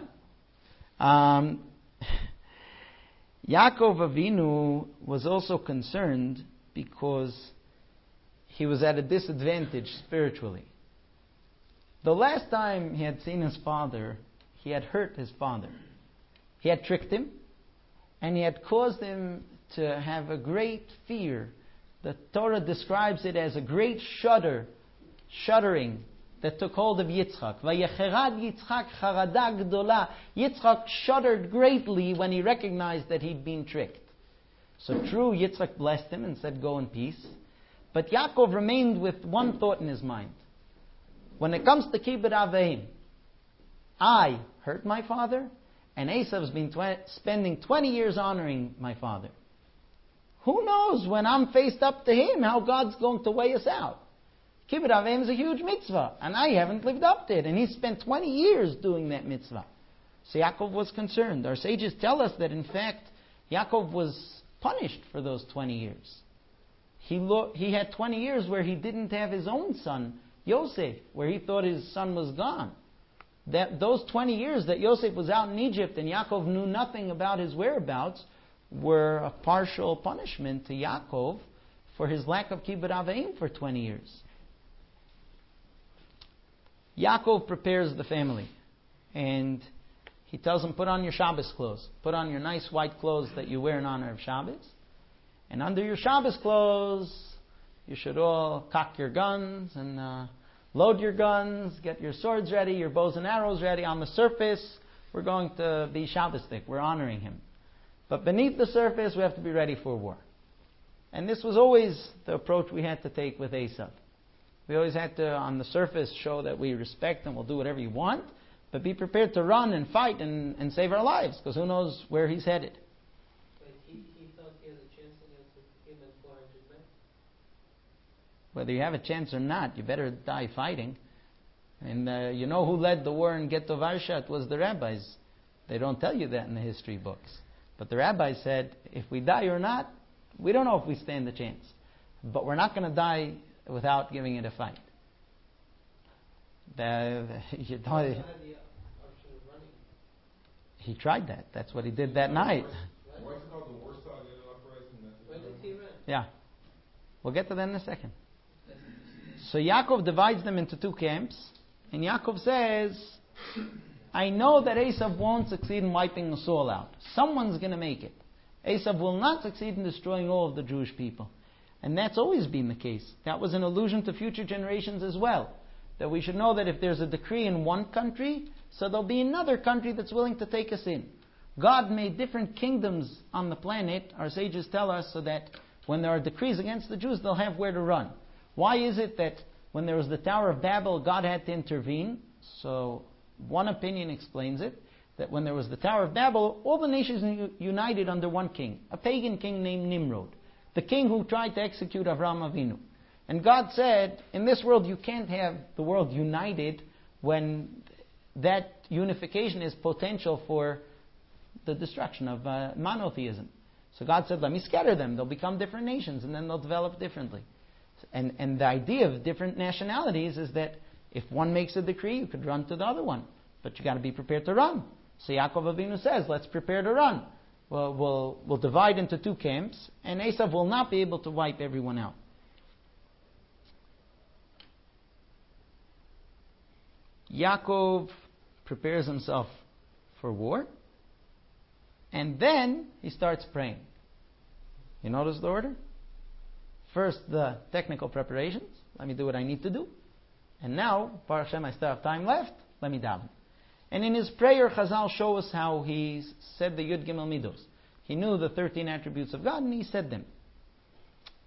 Yaakov Avinu was also concerned because he was at a disadvantage spiritually. The last time he had seen his father, he had hurt his father. He had tricked him, and he had caused him to have a great fear. The Torah describes it as a great shuddering that took hold of Yitzchak. Vayecherad Yitzchak charada gdola. Yitzchak shuddered greatly when he recognized that he'd been tricked. So true, Yitzchak blessed him and said, go in peace. But Yaakov remained with one thought in his mind. When it comes to Kibbud Avim, I hurt my father, and Esav's been spending 20 years honoring my father. Who knows when I'm faced up to him how God's going to weigh us out? Kibbud Avim is a huge mitzvah, and I haven't lived up to it, and he spent 20 years doing that mitzvah. So Yaakov was concerned. Our sages tell us that in fact Yaakov was punished for those 20 years. He had 20 years where he didn't have his own son, Yosef, where he thought his son was gone. Those 20 years that Yosef was out in Egypt and Yaakov knew nothing about his whereabouts were a partial punishment to Yaakov for his lack of Kibbud Avim for 20 years. Yaakov prepares the family and he tells them, put on your Shabbos clothes. Put on your nice white clothes that you wear in honor of Shabbos. And under your Shabbos clothes, you should all cock your guns and load your guns, get your swords ready, your bows and arrows ready. On the surface, we're going to be Shabbosdik. We're honoring him. But beneath the surface, we have to be ready for war. And this was always the approach we had to take with Esav. We always had to, on the surface, show that we respect and we'll do whatever you want, but be prepared to run and fight and save our lives, because who knows where he's headed. He thought he had a chance against him and 400 men? Whether you have a chance or not, you better die fighting. And you know who led the war in Ghetto Varsha? It was the rabbis. They don't tell you that in the history books. But the rabbis said, if we die or not, we don't know if we stand a chance. But we're not going to die without giving it a fight. He tried that. That's what he did that night. Why is it called the Warsaw Uprising? When did he run? Yeah. We'll get to that in a second. So Yaakov divides them into two camps. And Yaakov says, I know that Esav won't succeed in wiping us all out. Someone's going to make it. Esav will not succeed in destroying all of the Jewish people. And that's always been the case. That was an allusion to future generations as well. That we should know that if there's a decree in one country, so there'll be another country that's willing to take us in. God made different kingdoms on the planet, our sages tell us, so that when there are decrees against the Jews, they'll have where to run. Why is it that when there was the Tower of Babel, God had to intervene? So one opinion explains it, that when there was the Tower of Babel, all the nations united under one king, a pagan king named Nimrod, the king who tried to execute Avraham Avinu. And God said, in this world you can't have the world united when that unification is potential for the destruction of monotheism. So God said, let me scatter them. They'll become different nations and then they'll develop differently. And the idea of different nationalities is that if one makes a decree, you could run to the other one. But you got to be prepared to run. So Yaakov Avinu says, let's prepare to run. Well, we'll divide into two camps, and Esav will not be able to wipe everyone out. Yaakov prepares himself for war, and then he starts praying. You notice the order? First, the technical preparations. Let me do what I need to do. And now, Baruch Hashem, I still have time left. Let me daven. And in his prayer, Chazal show us how he said the Yud Gimel Midos. He knew the 13 attributes of God, and he said them.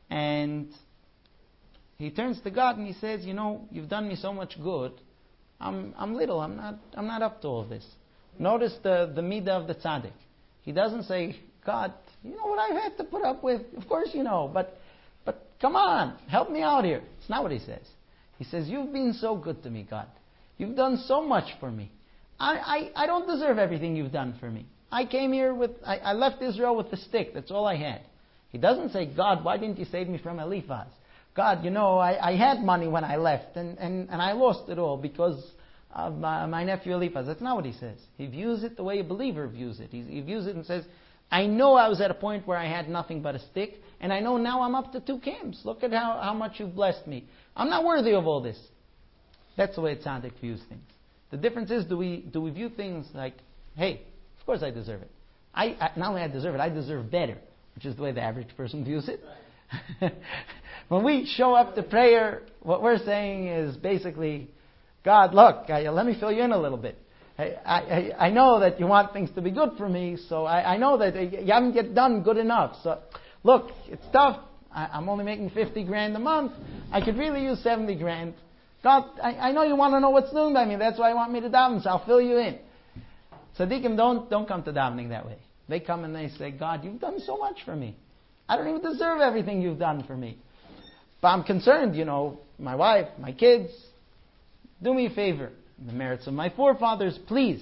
And he turns to God and he says, you've done me so much good. I'm little. I'm not up to all of this. Notice the midah of the tzaddik. He doesn't say, God, you know what I've had to put up with? Of course you know, but come on, help me out here. It's not what he says. He says, you've been so good to me, God. You've done so much for me. I don't deserve everything you've done for me. I came here I left Israel with the stick. That's all I had. He doesn't say, God, why didn't you save me from Eliphaz? God, I had money when I left and I lost it all because of my nephew Eliphaz. That's not what he says. He views it the way a believer views it. He views it and says, I know I was at a point where I had nothing but a stick, and I know now I'm up to 2 camps. Look at how much you've blessed me. I'm not worthy of all this. That's the way a tzaddik views things. The difference is, do we view things like, hey, of course I deserve it. Not only I deserve it, I deserve better, which is the way the average person views it. When we show up to prayer, what we're saying is basically, God, look, let me fill you in a little bit. I know that you want things to be good for me, so I know that you haven't yet done good enough. So, look, it's tough. I'm only making $50,000 a month. I could really use $70,000. God, I know you want to know what's doing by me. That's why you want me to daven, so I'll fill you in. Tzaddikim don't come to davening that way. They come and they say, God, you've done so much for me. I don't even deserve everything you've done for me. But I'm concerned, my wife, my kids. Do me a favor. The merits of my forefathers, please.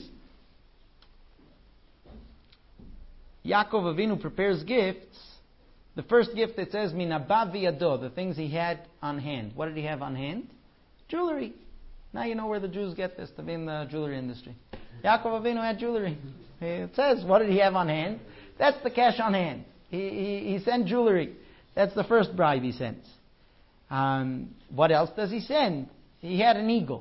Yaakov Avinu prepares gifts. The first gift, it says, Minabah v'yado, the things he had on hand. What did he have on hand? Jewelry. Now you know where the Jews get this, to be in the jewelry industry. Yaakov Avinu had jewelry. It says, what did he have on hand? That's the cash on hand. He sent jewelry. That's the first bribe he sends. What else does he send? He had an eagle.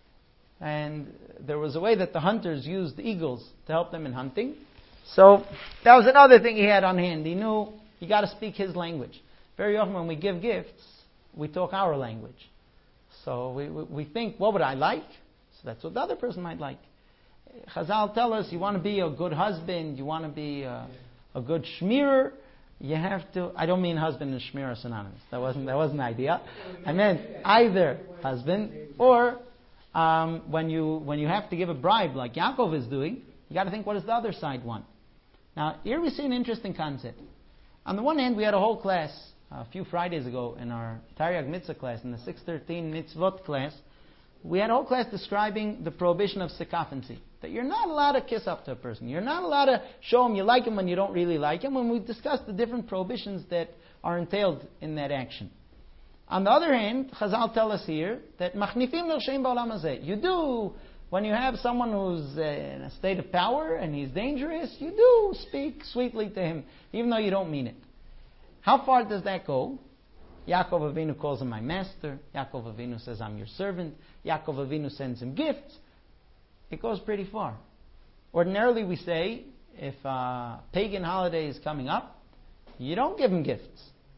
And there was a way that the hunters used eagles to help them in hunting. So that was another thing he had on hand. He knew you got to speak his language. Very often when we give gifts, we talk our language. So we think, what would I like? So that's what the other person might like. Chazal tell us, you want to be a good husband, you want to be a good shmirer, you have to. I don't mean husband and shmir are synonymous. That wasn't the idea. I meant either husband or when you have to give a bribe like Yaakov is doing, you got to think, what does the other side want? Now here we see an interesting concept. On the one hand, we had a whole class a few Fridays ago in our Tariag Mitzvah class, in the 613 Mitzvot class. We had a whole class describing the prohibition of sycophancy. That you're not allowed to kiss up to a person. You're not allowed to show him you like him when you don't really like him. When we discussed the different prohibitions that are entailed in that action. On the other hand, Chazal tell us here that machnifim l'shem ba'olam hazeh. You do, when you have someone who's in a state of power and he's dangerous, you do speak sweetly to him, even though you don't mean it. How far does that go? Yaakov Avinu calls him my master. Yaakov Avinu says, I'm your servant. Yaakov Avinu sends him gifts. It goes pretty far. Ordinarily we say, if a pagan holiday is coming up, you don't give him gifts.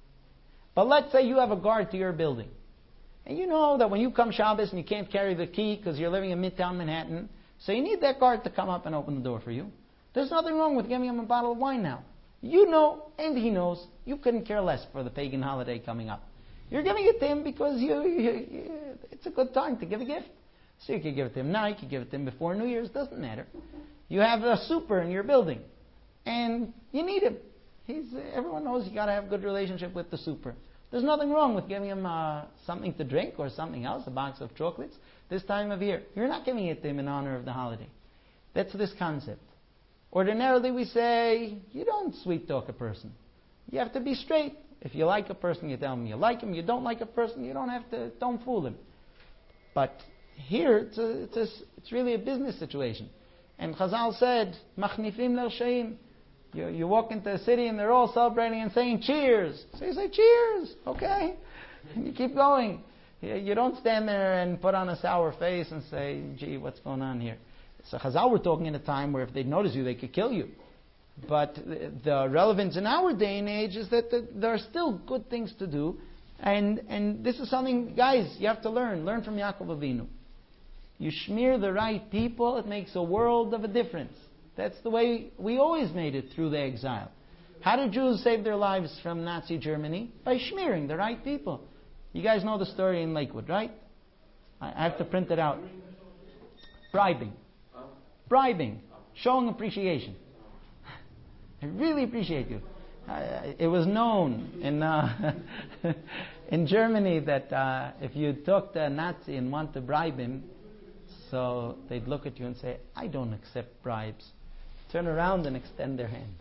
But let's say you have a guard to your building. And you know that when you come Shabbos and you can't carry the key because you're living in Midtown Manhattan, so you need that guard to come up and open the door for you. There's nothing wrong with giving him a bottle of wine now. You know, and he knows, you couldn't care less for the pagan holiday coming up. You're giving it to him because it's a good time to give a gift. So you could give it to him now, you could give it to him before New Year's, doesn't matter. You have a super in your building, and you need him. Everyone knows you got to have a good relationship with the super. There's nothing wrong with giving him something to drink or something else, a box of chocolates, this time of year. You're not giving it to him in honor of the holiday. That's this concept. Ordinarily we say, you don't sweet talk a person. You have to be straight. If you like a person, you tell him you like him. You don't like a person, you don't fool him. But here, it's really a business situation. And Chazal said, machnifim l'rshaim. You walk into a city and they're all celebrating and saying cheers. So you say cheers, okay? And you keep going. You don't stand there and put on a sour face and say, gee, what's going on here? So Chazal were talking in a time where if they'd notice you, they could kill you. But the relevance in our day and age is that there are still good things to do. And this is something, guys, you have to learn. Learn from Yaakov Avinu. You smear the right people, it makes a world of a difference. That's the way we always made it through the exile. How did Jews save their lives from Nazi Germany? By smearing the right people. You guys know the story in Lakewood, right? I have to print it out. Bribing. Bribing. Showing appreciation. I really appreciate you. It was known in Germany that if you talk to a Nazi and want to bribe him, so they'd look at you and say, I don't accept bribes. Turn around and extend their hand.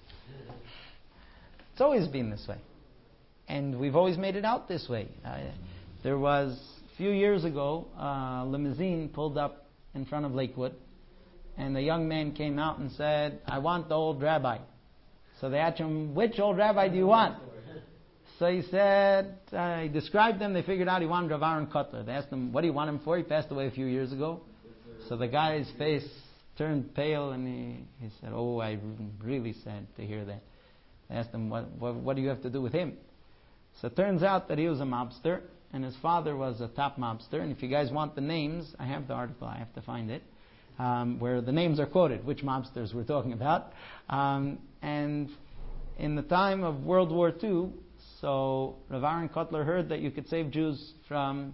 It's always been this way. And we've always made it out this way. There was, a few years ago, a limousine pulled up in front of Lakewood, and a young man came out and said, I want the old rabbi. So they asked him, which old rabbi do you want? So he said, he described them, they figured out he wanted Rav Aaron Kotler. They asked him, what do you want him for? He passed away a few years ago. So the guy's face turned pale, and he said, oh, I'm really sad to hear that. They asked him, what do you have to do with him? So it turns out that he was a mobster, and his father was a top mobster. And if you guys want the names, I have the article, I have to find it, where the names are quoted, which mobsters we're talking about. And in the time of World War II, so Rav Aaron Kotler heard that you could save Jews from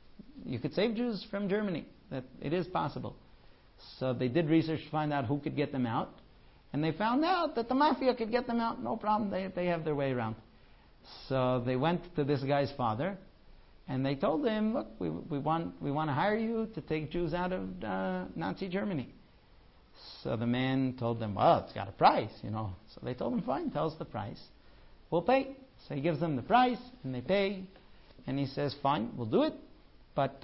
Germany, that it is possible. So they did research to find out who could get them out. And they found out that the mafia could get them out, no problem, they have their way around. So they went to this guy's father, and they told him, look, we want to hire you to take Jews out of Nazi Germany. So the man told them, well, it's got a price, So they told him, fine, tell us the price. We'll pay. So he gives them the price, and they pay. And he says, fine, we'll do it. But,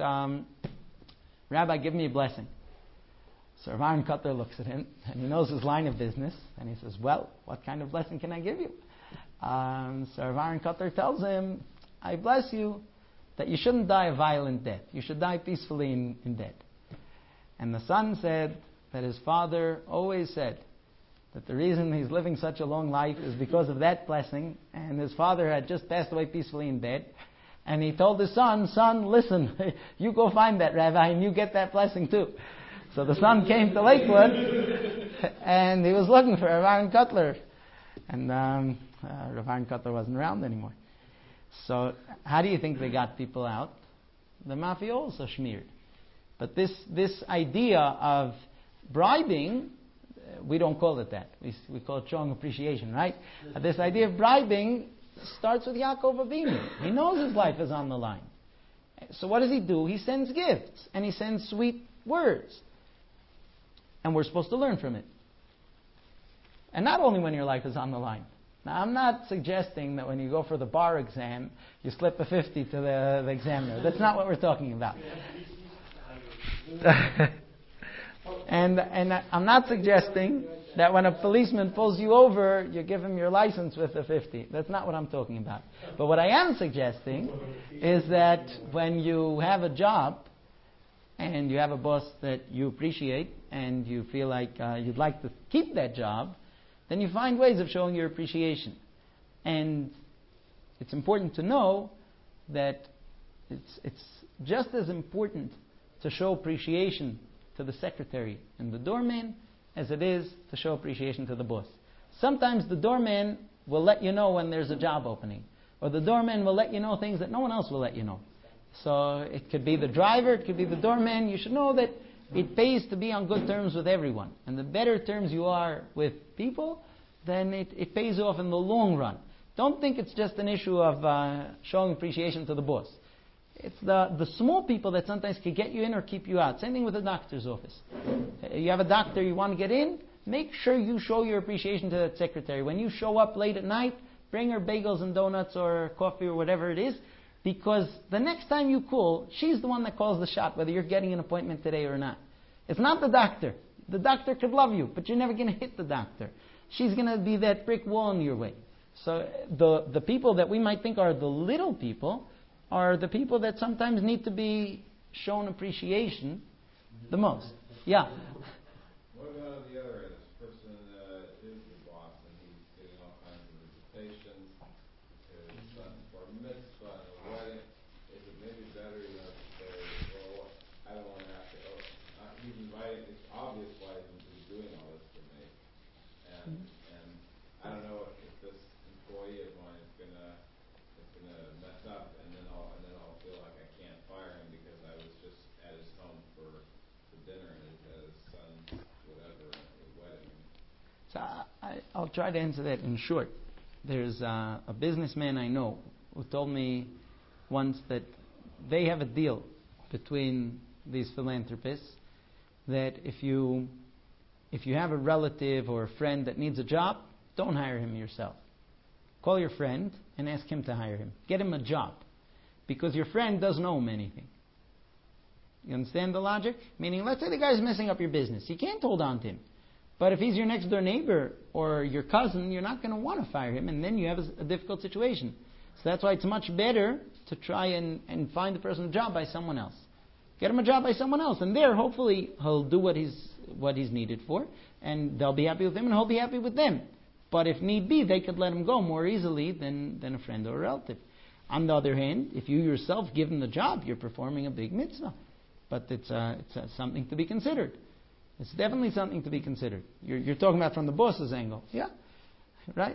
Rabbi, give me a blessing. So Rav Aaron Kotler looks at him, and he knows his line of business, and he says, well, what kind of blessing can I give you? So Rav Aaron Kotler tells him, I bless you that you shouldn't die a violent death. You should die peacefully in death. And the son said that his father always said that the reason he's living such a long life is because of that blessing, and his father had just passed away peacefully in bed. And he told his son, listen, you go find that rabbi and you get that blessing too. So the son came to Lakewood, and he was looking for Rav Aaron Kotler. And Rav Aaron Kotler wasn't around anymore. So how do you think they got people out? The mafia also smeared. But this idea of bribing, we don't call it that. We call it showing appreciation, right? This idea of bribing starts with Yaakov Avinu. He knows his life is on the line. So what does he do? He sends gifts, and he sends sweet words. And we're supposed to learn from it. And not only when your life is on the line. Now, I'm not suggesting that when you go for the bar exam, you slip a 50 to the examiner. That's not what we're talking about. And I'm not suggesting that when a policeman pulls you over, you give him your license with a 50. That's not what I'm talking about. But what I am suggesting is that when you have a job, and you have a boss that you appreciate, and you feel like you'd like to keep that job, then you find ways of showing your appreciation. And it's important to know that it's just as important to show appreciation to the secretary and the doorman as it is to show appreciation to the boss. Sometimes the doorman will let you know when there's a job opening, or the doorman will let you know things that no one else will let you know. So it could be the driver, it could be the doorman. You should know that it pays to be on good terms with everyone. And the better terms you are with people, then it pays off in the long run. Don't think it's just an issue of showing appreciation to the boss. It's the small people that sometimes can get you in or keep you out. Same thing with the doctor's office. You have a doctor you want to get in, make sure you show your appreciation to that secretary. When you show up late at night, bring her bagels and donuts or coffee or whatever it is, because the next time you call, she's the one that calls the shot, whether you're getting an appointment today or not. It's not the doctor. The doctor could love you, but you're never going to hit the doctor. She's going to be that brick wall in your way. So the people that we might think are the little people are the people that sometimes need to be shown appreciation the most. Yeah. What about the other end? This person is the boss, and he's getting all kinds of invitations to his son's bar mitzvah and a wedding. Is it maybe better, to say, well, I don't want to have to. He's inviting. It's obvious why he's doing all this for me, and I don't know if this So I'll try to answer that in short. There's a businessman I know who told me once that they have a deal between these philanthropists that if you have a relative or a friend that needs a job, don't hire him yourself. Call your friend and ask him to hire him. Get him a job. Because your friend doesn't owe him anything. You understand the logic? Meaning, let's say the guy's messing up your business. You can't hold on to him. But if he's your next door neighbor or your cousin, you're not going to want to fire him, and then you have a difficult situation. So that's why it's much better to try and find the person a job by someone else. Get him a job by someone else, and there, hopefully, he'll do what he's needed for, and they'll be happy with him, and he'll be happy with them. But if need be, they could let him go more easily than a friend or a relative. On the other hand, if you yourself give him the job, you're performing a big mitzvah. But it's something to be considered. It's definitely something to be considered. You're talking about from the boss's angle. Yeah? Right?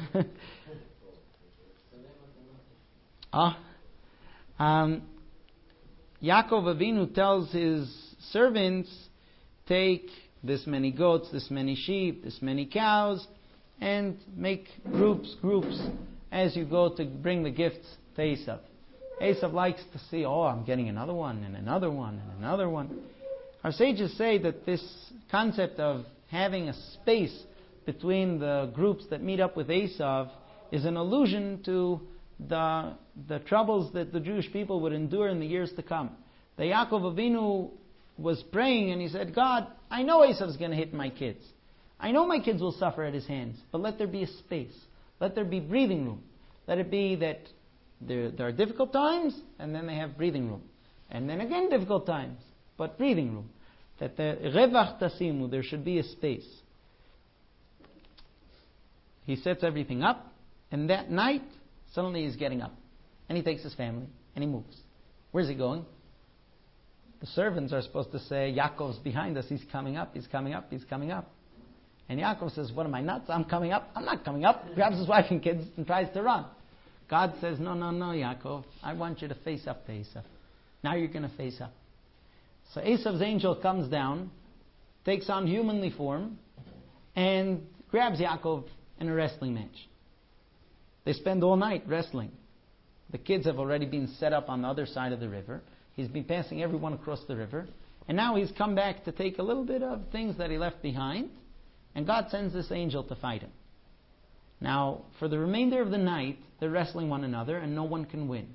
Yaakov Avinu tells his servants, take this many goats, this many sheep, this many cows, and make groups, as you go to bring the gifts to Esav. Esav likes to see, I'm getting another one, and another one, and another one. Our sages say that this concept of having a space between the groups that meet up with Esav is an allusion to the troubles that the Jewish people would endure in the years to come. The Yaakov Avinu was praying and he said, God, I know Esav's going to hit my kids. I know my kids will suffer at his hands, but let there be a space. Let there be breathing room. Let it be that there are difficult times, and then they have breathing room. And then again difficult times, but breathing room. That the revach tasimu, there should be a space. He sets everything up, and that night, suddenly he's getting up. And he takes his family, and he moves. Where's he going? The servants are supposed to say, Yaakov's behind us, he's coming up, he's coming up, he's coming up. And Yaakov says, what am I, nuts? I'm coming up. I'm not coming up. Grabs his wife and kids and tries to run. God says, no, Yaakov. I want you to face up to Esav. Now you're going to face up. So Esav's angel comes down, takes on humanly form, and grabs Yaakov in a wrestling match. They spend all night wrestling. The kids have already been set up on the other side of the river. He's been passing everyone across the river. And now he's come back to take a little bit of things that he left behind. And God sends this angel to fight him. Now, for the remainder of the night, they're wrestling one another and no one can win.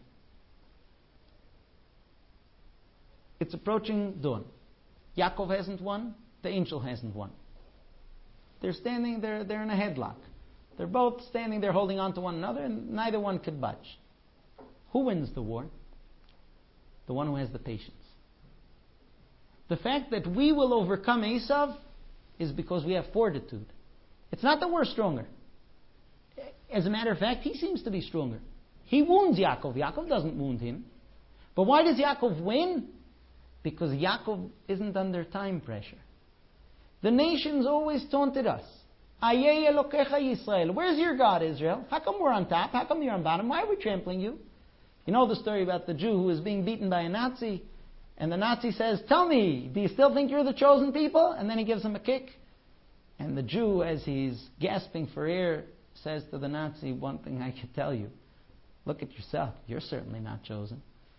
It's approaching dawn. Yaakov hasn't won. The angel hasn't won. They're standing there, they're in a headlock. They're both standing there holding on to one another and neither one could budge. Who wins the war? The one who has the patience. The fact that we will overcome Esav is because we have fortitude. It's not that we're stronger. As a matter of fact, he seems to be stronger. He wounds Yaakov. Yaakov doesn't wound him. But why does Yaakov win? Because Yaakov isn't under time pressure. The nations always taunted us. Ayeh Elokecha Yisrael. Where's your God, Israel? How come we're on top? How come you're on bottom? Why are we trampling you? You know the story about the Jew who was being beaten by a Nazi, and the Nazi says, tell me, do you still think you're the chosen people? And then he gives him a kick. And the Jew, as he's gasping for air, says to the Nazi, one thing I can tell you, look at yourself, you're certainly not chosen.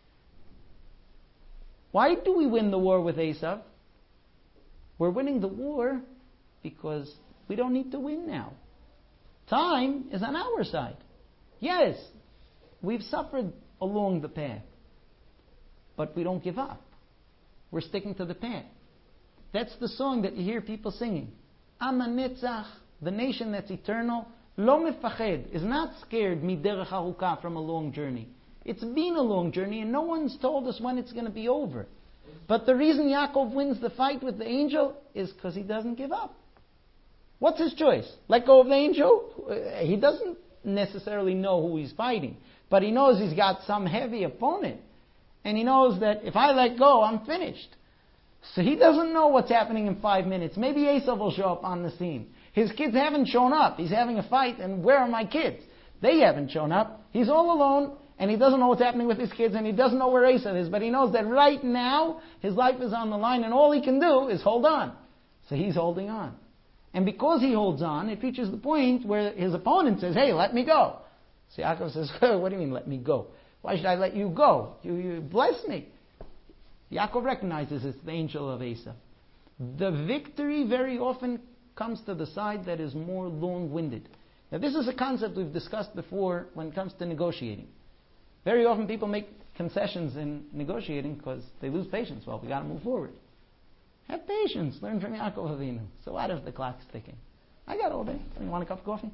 Why do we win the war with Esav? We're winning the war because we don't need to win now. Time is on our side. Yes, we've suffered along the path, but we don't give up. We're sticking to the path. That's the song that you hear people singing. Am HaNetzach, the nation that's eternal, lo mefached, is not scared miderech harukah, from a long journey. It's been a long journey and no one's told us when it's going to be over. But the reason Yaakov wins the fight with the angel is because he doesn't give up. What's his choice? Let go of the angel? He doesn't necessarily know who he's fighting, but he knows he's got some heavy opponent. And he knows that if I let go, I'm finished. So he doesn't know what's happening in 5 minutes. Maybe Esav will show up on the scene. His kids haven't shown up. He's having a fight, and where are my kids? They haven't shown up. He's all alone, and he doesn't know what's happening with his kids, and he doesn't know where Esav is, but he knows that right now his life is on the line, and all he can do is hold on. So he's holding on. And because he holds on, it reaches the point where his opponent says, hey, let me go. So Yaakov says, what do you mean, let me go? Why should I let you go? You bless me. Yaakov recognizes it's the angel of Esav. The victory very often comes to the side that is more long-winded. Now this is a concept we've discussed before when it comes to negotiating. Very often people make concessions in negotiating because they lose patience. Well, we got to move forward. Have patience. Learn from Yaakov Avinu. So what if the clock's ticking? I got all day. You want a cup of coffee?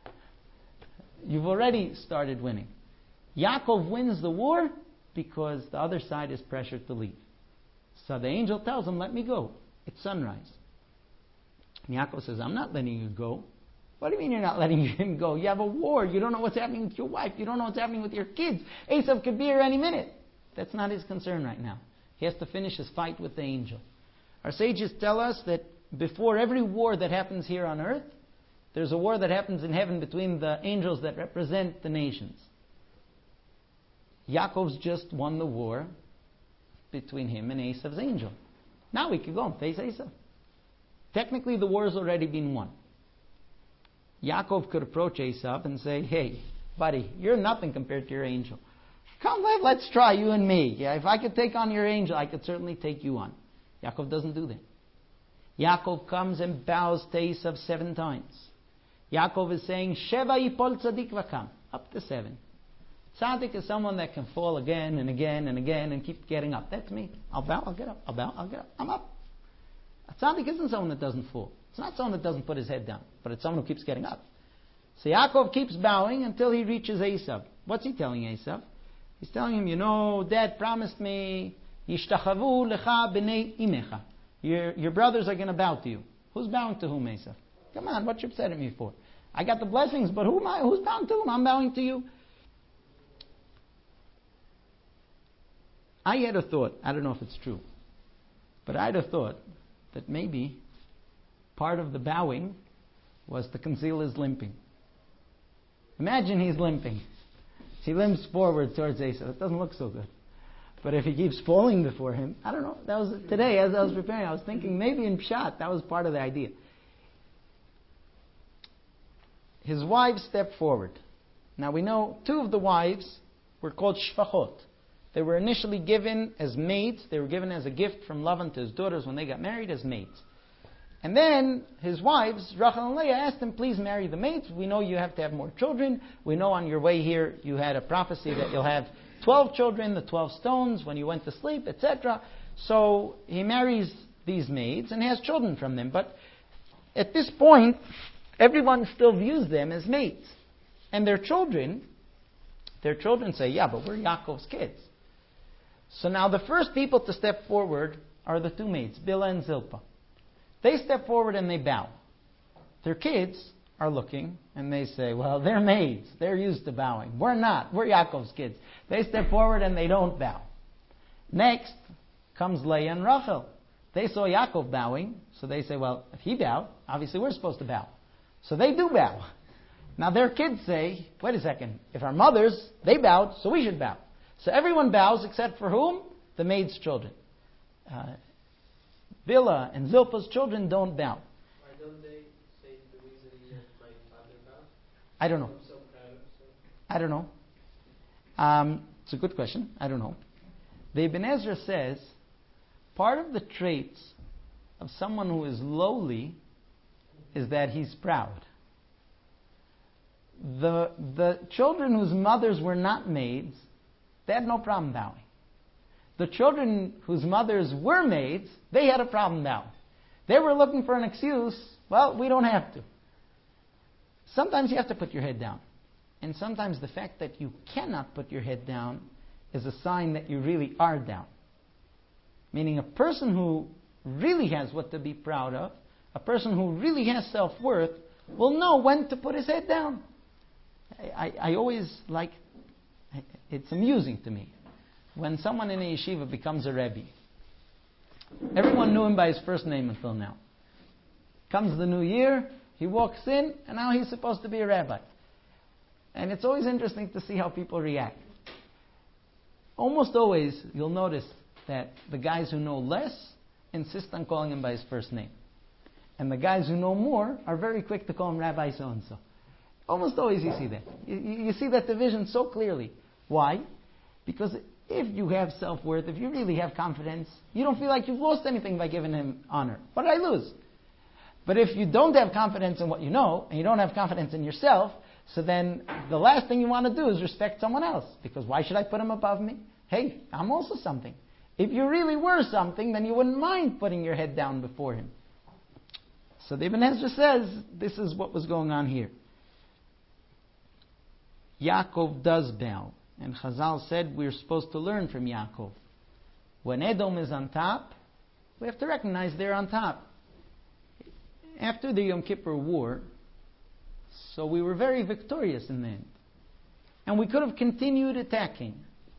You've already started winning. Yaakov wins the war because the other side is pressured to leave. So the angel tells him, let me go. It's sunrise. And Yaakov says, I'm not letting you go. What do you mean you're not letting him go? You have a war. You don't know what's happening with your wife. You don't know what's happening with your kids. Esav could be here any minute. That's not his concern right now. He has to finish his fight with the angel. Our sages tell us that before every war that happens here on earth, there's a war that happens in heaven between the angels that represent the nations. Yaakov's just won the war between him and Esav's angel. Now we can go and face Esav. Technically, the war has already been won. Yaakov could approach Esav and say, hey, buddy, you're nothing compared to your angel. Come, let's try, you and me. Yeah, if I could take on your angel, I could certainly take you on. Yaakov doesn't do that. Yaakov comes and bows to Esav 7 times. Yaakov is saying, Sheva yipol tzadik vakam, up to 7. Tzaddik is someone that can fall again and again and again and keep getting up. That's me. I'll bow, I'll get up. I'll bow, I'll get up. I'm up. A tzaddik isn't someone that doesn't fall. It's not someone that doesn't put his head down, but it's someone who keeps getting up. So Yaakov keeps bowing until he reaches Esav. What's he telling Esav? He's telling him, Dad promised me, Yishtachavu lecha b'nei imecha. Your brothers are going to bow to you. Who's bowing to whom, Esav? Come on, what you upset at me for? I got the blessings, but who's bowing to whom? I'm bowing to you. I had a thought, I don't know if it's true, but I had a thought that maybe part of the bowing was to conceal his limping. Imagine he's limping. He limps forward towards Esav. It doesn't look so good. But if he keeps falling before him, I don't know. That was today, as I was preparing, I was thinking maybe in Pshat, that was part of the idea. His wives stepped forward. Now we know 2 of the wives were called Shfachot. They were initially given as maids. They were given as a gift from Lavan to his daughters when they got married as maids. And then his wives, Rachel and Leah, asked him, please marry the maids. We know you have to have more children. We know on your way here you had a prophecy that you'll have 12 children, the 12 stones, when you went to sleep, etc. So he marries these maids and has children from them. But at this point, everyone still views them as maids. And their children say, yeah, but we're Yaakov's kids. So now the first people to step forward are the 2 maids, Bilhah and Zilpah. They step forward and they bow. Their kids are looking and they say, well, they're maids. They're used to bowing. We're not. We're Yaakov's kids. They step forward and they don't bow. Next comes Leah and Rachel. They saw Yaakov bowing, so they say, well, if he bowed, obviously we're supposed to bow. So they do bow. Now their kids say, wait a second, if our mothers, they bowed, so we should bow. So everyone bows except for whom? The maid's children. Bilhah and Zilpah's children don't bow. Why don't they say the reason that my father bowed? I don't know. I'm so proud of him. I don't know. It's a good question. I don't know. The Ibn Ezra says, part of the traits of someone who is lowly is that he's proud. The children whose mothers were not maids, they had no problem bowing. The children whose mothers were maids, they had a problem bowing. They were looking for an excuse. Well, we don't have to. Sometimes you have to put your head down. And sometimes the fact that you cannot put your head down is a sign that you really are down. Meaning a person who really has what to be proud of, a person who really has self-worth, will know when to put his head down. I always like, it's amusing to me, when someone in a yeshiva becomes a Rebbe. Everyone knew him by his first name until now. Comes the new year, he walks in, and now he's supposed to be a rabbi. And it's always interesting to see how people react. Almost always, you'll notice that the guys who know less insist on calling him by his first name. And the guys who know more are very quick to call him Rabbi so-and-so. Almost always you see that. You see that division so clearly. Why? Because if you have self-worth, if you really have confidence, you don't feel like you've lost anything by giving him honor. What did I lose? But if you don't have confidence in what you know, and you don't have confidence in yourself, so then the last thing you want to do is respect someone else. Because why should I put him above me? Hey, I'm also something. If you really were something, then you wouldn't mind putting your head down before him. So the Ibn Ezra says this is what was going on here. Yaakov does bow. And Chazal said we're supposed to learn from Yaakov. When Edom is on top, we have to recognize they're on top. After the Yom Kippur War, so we were very victorious in the end. And we could have continued attacking.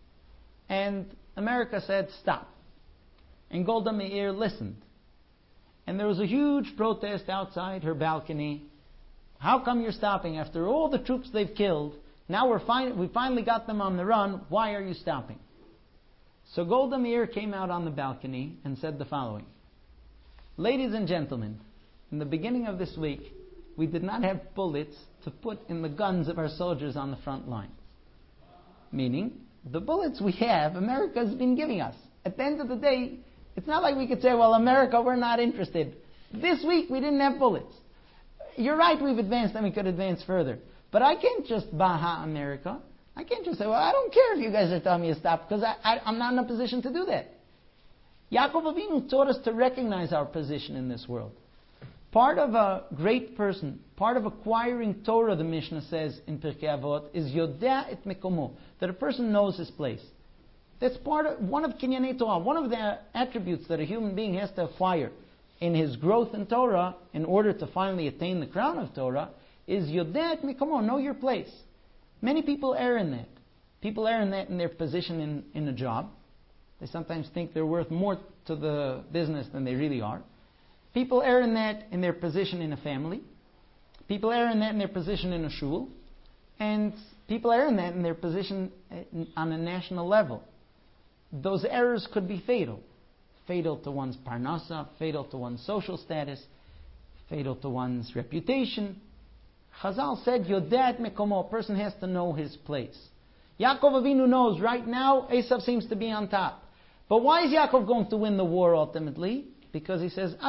And America said, stop. And Golda Meir listened. And there was a huge protest outside her balcony. How come you're stopping after all the troops they've killed? Now we finally got them on the run. Why are you stopping? So Golda Meir came out on the balcony and said the following. Ladies and gentlemen, in the beginning of this week, we did not have bullets to put in the guns of our soldiers on the front lines. Meaning, the bullets we have, America has been giving us. At the end of the day, it's not like we could say, well, America, we're not interested. This week, we didn't have bullets. You're right, we've advanced and we could advance further. But I can't just baha America. I can't just say, well, I don't care if you guys are telling me to stop, because I'm not in a position to do that. Yaakov Avinu taught us to recognize our position in this world. Part of a great person, part of acquiring Torah, the Mishnah says in Pirkei Avot, is Yodea et Mekomo, that a person knows his place. That's one of Kinyanei Torah, one of the attributes that a human being has to acquire in his growth in Torah in order to finally attain the crown of Torah, is Yodea et Mekomo, know your place. Many people err in that. People err in that in their position in a job. They sometimes think they're worth more to the business than they really are. People err in that in their position in a family. People err in that in their position in a shul. And people err in that in their position on a national level. Those errors could be fatal. Fatal to one's parnasa, fatal to one's social status, fatal to one's reputation. Chazal said, Yodat Mekomo, a person has to know his place. Yaakov Avinu knows right now Esav seems to be on top. But why is Yaakov going to win the war ultimately? Because he says,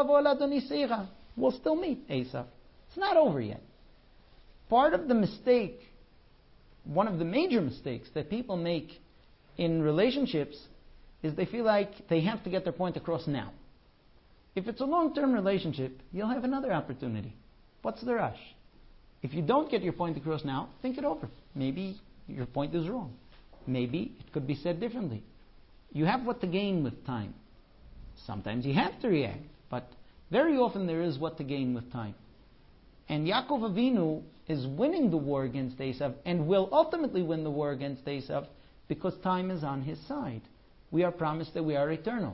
we'll still meet Esav. It's not over yet. Part of the mistake, one of the major mistakes that people make in relationships is they feel like they have to get their point across now. If it's a long-term relationship, you'll have another opportunity. What's the rush? If you don't get your point across now, think it over. Maybe your point is wrong. Maybe it could be said differently. You have what to gain with time. Sometimes you have to react, but very often there is what to gain with time. And Yaakov Avinu is winning the war against Esav and will ultimately win the war against Esav because time is on his side. We are promised that we are eternal.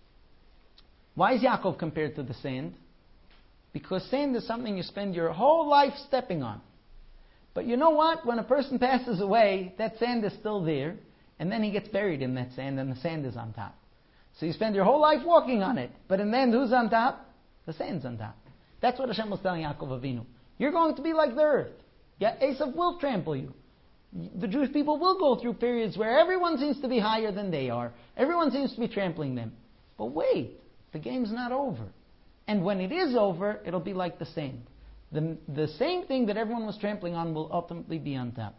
Why is Yaakov compared to the sand? Because sand is something you spend your whole life stepping on. But you know what? When a person passes away, that sand is still there, and then he gets buried in that sand, and the sand is on top. So you spend your whole life walking on it, but in the end, who's on top? The sand's on top. That's what Hashem was telling Yaakov Avinu. You're going to be like the earth. Yeah, Esav will trample you. The Jewish people will go through periods where everyone seems to be higher than they are. Everyone seems to be trampling them. But wait, the game's not over. And when it is over, it'll be like the sand. The same thing that everyone was trampling on will ultimately be on top.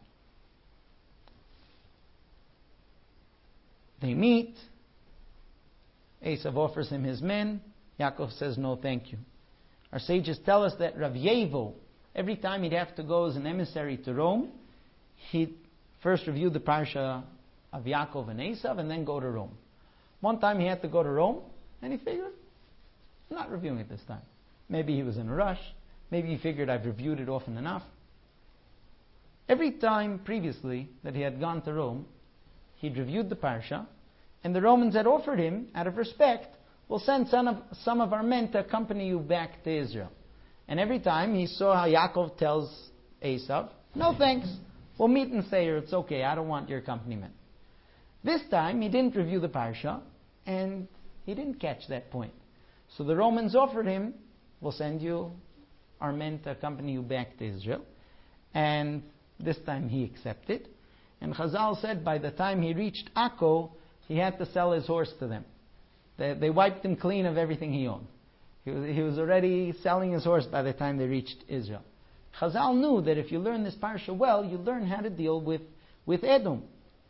They meet. Esav offers him his men. Yaakov says, no, thank you. Our sages tell us that Rav Yevo, every time he'd have to go as an emissary to Rome, he'd first review the parsha of Yaakov and Esav and then go to Rome. One time he had to go to Rome, and he figured, I'm not reviewing it this time. Maybe he was in a rush. Maybe he figured I've reviewed it often enough. Every time previously that he had gone to Rome, he'd reviewed the parsha, and the Romans had offered him, out of respect, we'll send some of our men to accompany you back to Israel. And every time he saw how Yaakov tells Esav, no thanks, we'll meet in Seir, it's okay, I don't want your accompaniment. This time he didn't review the parsha, and he didn't catch that point. So the Romans offered him we'll send you our men to accompany you back to Israel. And this time he accepted. And Chazal said by the time he reached Akko, he had to sell his horse to them. They wiped him clean of everything he owned. He was already selling his horse by the time they reached Israel. Chazal knew that if you learn this parsha well, you learn how to deal with Edom.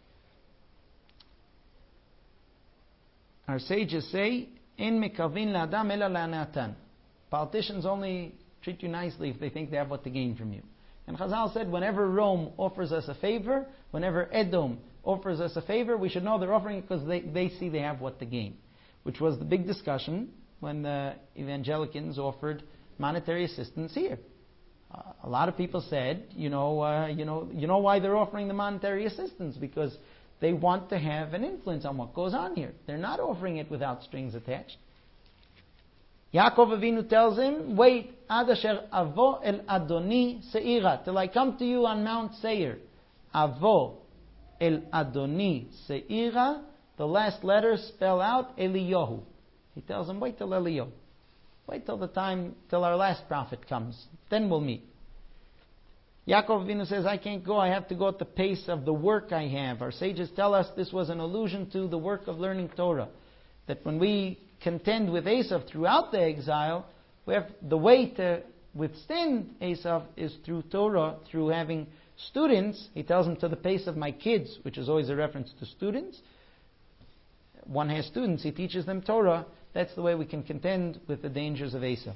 Our sages say, "En mekavin la'adam ela la'anatan." Politicians only treat you nicely if they think they have what to gain from you. And Chazal said, whenever Rome offers us a favor, whenever Edom offers us a favor, we should know they're offering it because they see they have what to gain. Which was the big discussion when the evangelicals offered monetary assistance here. A lot of people said, you know why they're offering the monetary assistance? Because they want to have an influence on what goes on here. They're not offering it without strings attached. Yaakov Avinu tells him, wait, ad asher avo el Adoni seira, till I come to you on Mount Seir. Avo el Adoni seira, the last letters spell out Eliyahu. He tells him, wait till Eliyahu. Wait till our last prophet comes. Then we'll meet. Yaakov Avinu says, I can't go. I have to go at the pace of the work I have. Our sages tell us this was an allusion to the work of learning Torah. That when we contend with Esav throughout the exile, we have the way to withstand Esav is through Torah, through having students. He tells them to the pace of my kids, which is always a reference to students. One has students, he teaches them Torah. That's the way we can contend with the dangers of Esav.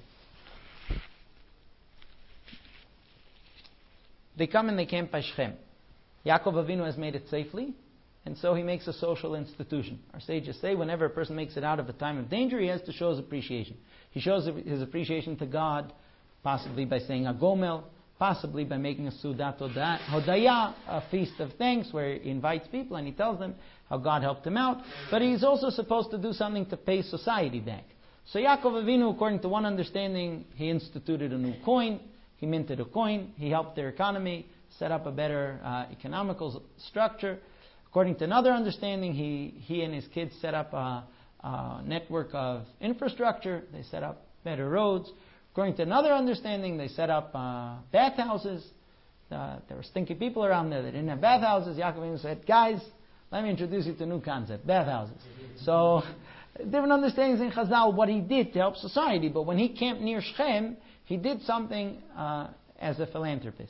They come and they camp by Shechem. Yaakov Avinu has made it safely, and so he makes a social institution. Our sages say whenever a person makes it out of a time of danger, he has to show his appreciation. He shows his appreciation to God, possibly by saying a gomel, possibly by making a Sudat Hodaya, a feast of thanks, where he invites people and he tells them how God helped him out. But he's also supposed to do something to pay society back. So Yaakov Avinu, according to one understanding, he instituted a new coin, he minted a coin, he helped their economy, set up a better economical structure. According to another understanding, he and his kids set up a network of infrastructure. They set up better roads. According to another understanding, they set up bathhouses. There were stinky people around there that didn't have bathhouses. Yaakov Avinu said, guys, let me introduce you to a new concept, bathhouses. So, different understandings in Chazal, what he did to help society. But when he camped near Shechem, he did something as a philanthropist.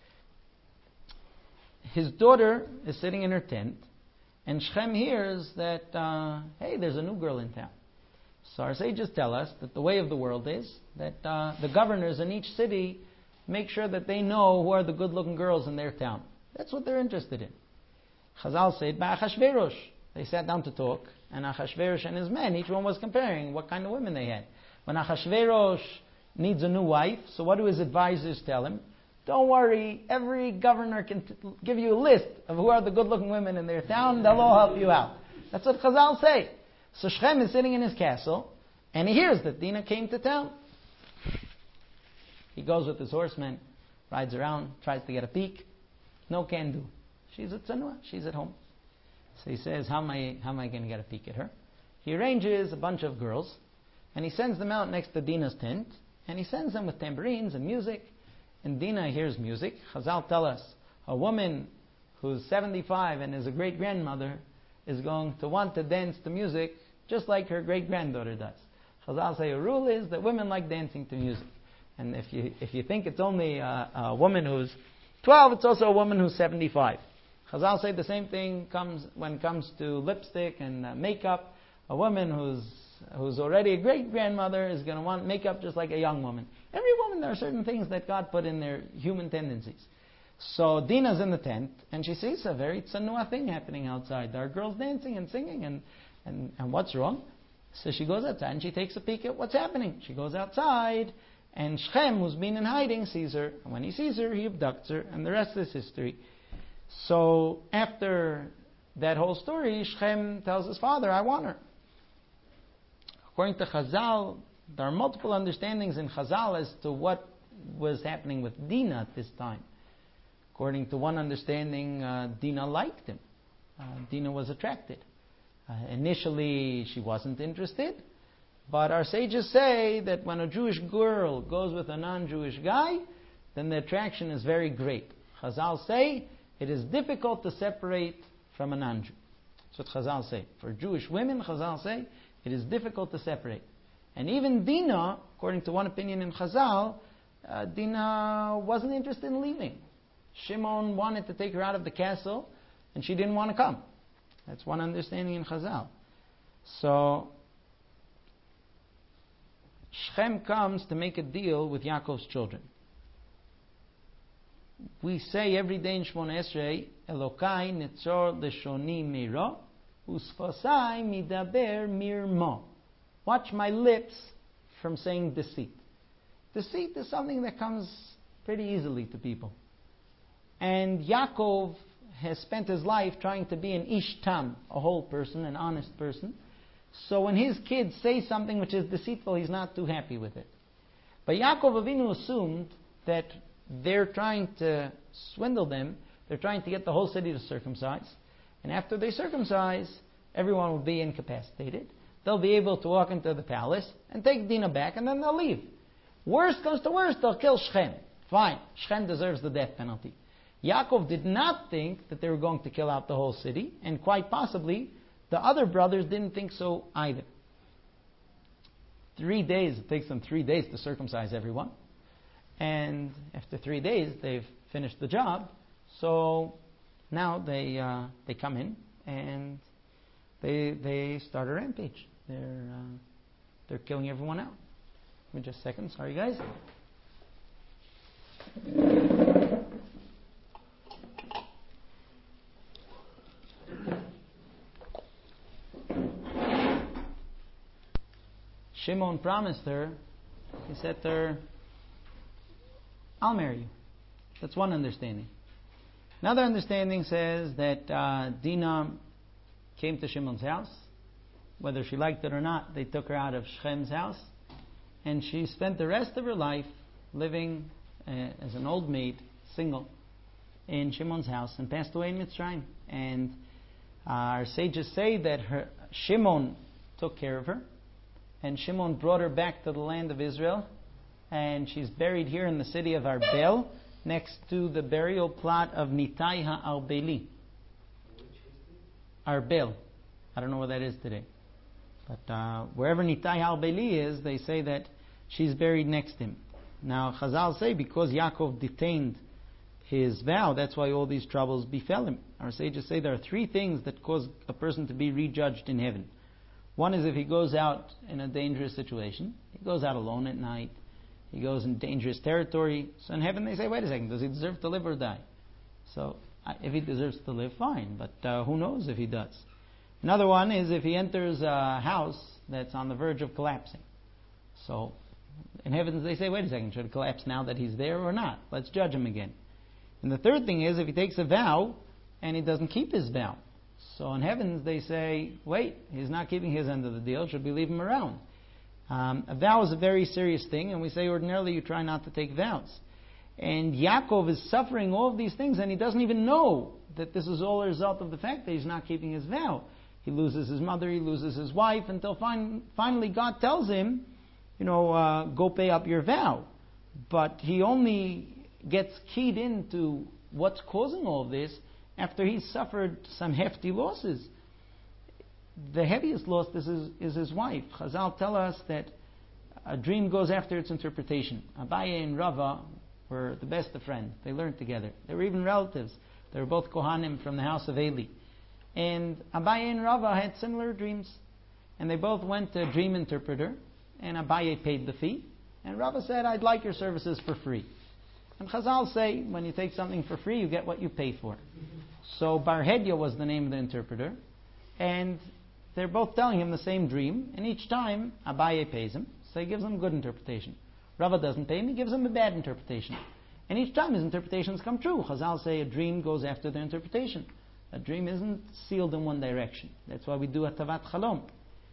His daughter is sitting in her tent, and Shechem hears that, hey, there's a new girl in town. So our sages tell us that the way of the world is that the governors in each city make sure that they know who are the good-looking girls in their town. That's what they're interested in. Chazal said, by Achashverosh, they sat down to talk, and Achashverosh and his men, each one was comparing what kind of women they had. When Achashverosh needs a new wife, so what do his advisors tell him? Don't worry, every governor can give you a list of who are the good-looking women in their town. They'll all help you out. That's what Chazal say. So Shechem is sitting in his castle, and he hears that Dinah came to town. He goes with his horsemen, rides around, tries to get a peek. No can do. She's at Tzanua. She's at home. So he says, how am I going to get a peek at her? He arranges a bunch of girls, and he sends them out next to Dinah's tent, and he sends them with tambourines and music. And Dinah hears music. Chazal tell us a woman who's 75 and is a great-grandmother is going to want to dance to music just like her great-granddaughter does. Chazal say a rule is that women like dancing to music. And if you think it's only a woman who's 12, it's also a woman who's 75. Chazal say the same thing when it comes to lipstick and makeup. A woman who's already a great-grandmother is going to want makeup just like a young woman. Every woman, there are certain things that God put in their human tendencies. So Dinah's in the tent, and she sees a very tzanua thing happening outside. There are girls dancing and singing, and what's wrong? So she goes outside, and she takes a peek at what's happening. She goes outside, and Shechem, who's been in hiding, sees her. And when he sees her, he abducts her, and the rest is history. So after that whole story, Shechem tells his father, I want her. According to Chazal, there are multiple understandings in Chazal as to what was happening with Dinah at this time. According to one understanding, Dinah liked him. Dinah was attracted. Initially, she wasn't interested, But our sages say that when a Jewish girl goes with a non-Jewish guy, then the attraction is very great. Chazal say it is difficult to separate from a non-Jew. That's what Chazal say. For Jewish women, Chazal say it is difficult to separate. And even Dinah, according to one opinion in Chazal, Dinah wasn't interested in leaving. Shimon wanted to take her out of the castle, and she didn't want to come. That's one understanding in Chazal. So, Shechem comes to make a deal with Yaakov's children. We say every day in Shmona Esrei, Elokai netzor leshoni miro, usfosai midaber mirmo. Watch my lips from saying deceit. Deceit is something that comes pretty easily to people. And Yaakov has spent his life trying to be an ish tam, a whole person, an honest person. So when his kids say something which is deceitful, he's not too happy with it. But Yaakov Avinu assumed that they're trying to swindle them. They're trying to get the whole city to circumcise. And after they circumcise, everyone will be incapacitated. They'll be able to walk into the palace and take Dinah back, and then they'll leave. Worst comes to worst, they'll kill Shechem. Fine, Shechem deserves the death penalty. Yaakov did not think that they were going to kill out the whole city, and quite possibly the other brothers didn't think so either. 3 days, it takes them 3 days to circumcise everyone. And after 3 days, they've finished the job. So now they come in and they start a rampage. They're killing everyone out. Give me just a second. Sorry, guys. Shimon promised her, he said to her, I'll marry you. That's one understanding. Another understanding says that Dinah came to Shimon's house. Whether she liked it or not, they took her out of Shechem's house. And she spent the rest of her life living as an old maid, single, in Shimon's house, and passed away in Mitzrayim. And our sages say that Shimon took care of her, and Shimon brought her back to the land of Israel, and she's buried here in the city of Arbel, next to the burial plot of Nitai HaArbeli. Arbel. I don't know where that is today. But wherever Nitai HaArbeli is, they say that she's buried next to him. Now, Chazal say because Yaakov detained his vow, that's why all these troubles befell him. Our sages say there are 3 things that cause a person to be rejudged in heaven. One is if he goes out in a dangerous situation. He goes out alone at night. He goes in dangerous territory. So in heaven they say, wait a second, does he deserve to live or die? So if he deserves to live, fine. But who knows if he does? Another one is if he enters a house that's on the verge of collapsing. So in heavens they say, wait a second, should it collapse now that he's there or not? Let's judge him again. And the third thing is if he takes a vow and he doesn't keep his vow. So in heavens they say, wait, he's not keeping his end of the deal, should we leave him around? A vow is a very serious thing, and we say ordinarily you try not to take vows. And Yaakov is suffering all of these things, and he doesn't even know that this is all a result of the fact that he's not keeping his vow. He loses his mother, he loses his wife, until finally God tells him, go pay up your vow. But he only gets keyed into what's causing all of this after he's suffered some hefty losses. The heaviest loss is his wife. Chazal tell us that a dream goes after its interpretation. Abaye and Rava were the best of friends. They learned together. They were even relatives. They were both Kohanim from the house of Eli. And Abaye and Rava had similar dreams. And they both went to a dream interpreter. And Abaye paid the fee. And Rava said, I'd like your services for free. And Chazal say, when you take something for free, you get what you pay for. So Bar Hedya was the name of the interpreter. And they're both telling him the same dream. And each time, Abaye pays him. So he gives him a good interpretation. Rava doesn't pay him, he gives him a bad interpretation. And each time his interpretations come true. Chazal say a dream goes after the interpretation. A dream isn't sealed in one direction. That's why we do a Tavat Chalom.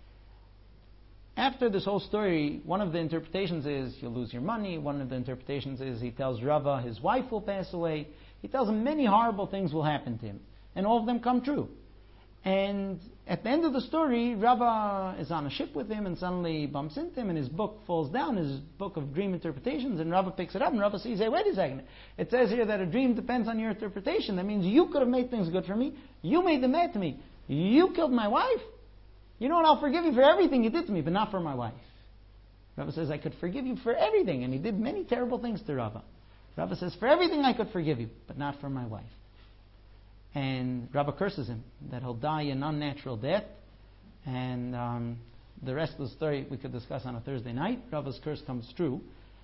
After this whole story, one of the interpretations is you'll lose your money. One of the interpretations is he tells Rava his wife will pass away. He tells him many horrible things will happen to him. And all of them come true. And at the end of the story, Rava is on a ship with him and suddenly bumps into him and his book falls down, his book of dream interpretations, and Rava picks it up and Rava says, hey, wait a second. It says here that a dream depends on your interpretation. That means you could have made things good for me. You made them bad to me. You killed my wife. You know what? I'll forgive you for everything you did to me, but not for my wife. Rava says, I could forgive you for everything. And he did many terrible things to Rava. Rava says, for everything I could forgive you, but not for my wife. And Rava curses him that he'll die an unnatural death. And the rest of the story we could discuss on a Thursday night. Rava's curse comes true.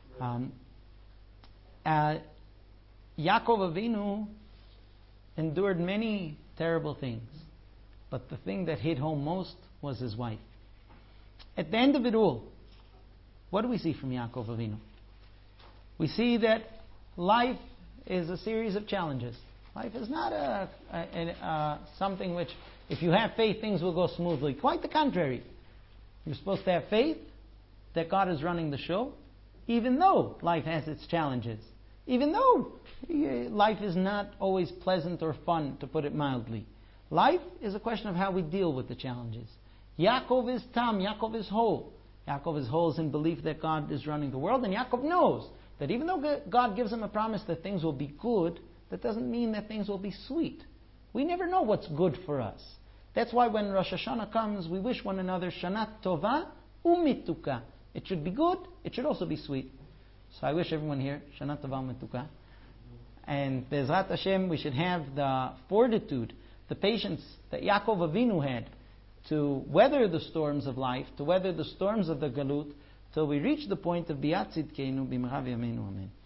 Yaakov Avinu endured many terrible things. But the thing that hit home most was his wife. At the end of it all, what do we see from Yaakov Avinu? We see that life is a series of challenges. Life is not something which, if you have faith, things will go smoothly. Quite the contrary. You're supposed to have faith that God is running the show, even though life has its challenges. Even though life is not always pleasant or fun, to put it mildly. Life is a question of how we deal with the challenges. Yaakov is tam, Yaakov is whole. Yaakov is whole in belief that God is running the world, and Yaakov knows that even though God gives him a promise that things will be good, that doesn't mean that things will be sweet. We never know what's good for us. That's why when Rosh Hashanah comes, we wish one another Shana Tova Umituka. It should be good, it should also be sweet. So I wish everyone here Shana Tova Umituka. And Be'ezrat Hashem, we should have the fortitude, the patience that Yaakov Avinu had to weather the storms of life, to weather the storms of the Galut, till we reach the point of Biat Tzidkeinu B'merav Yameinu Amen.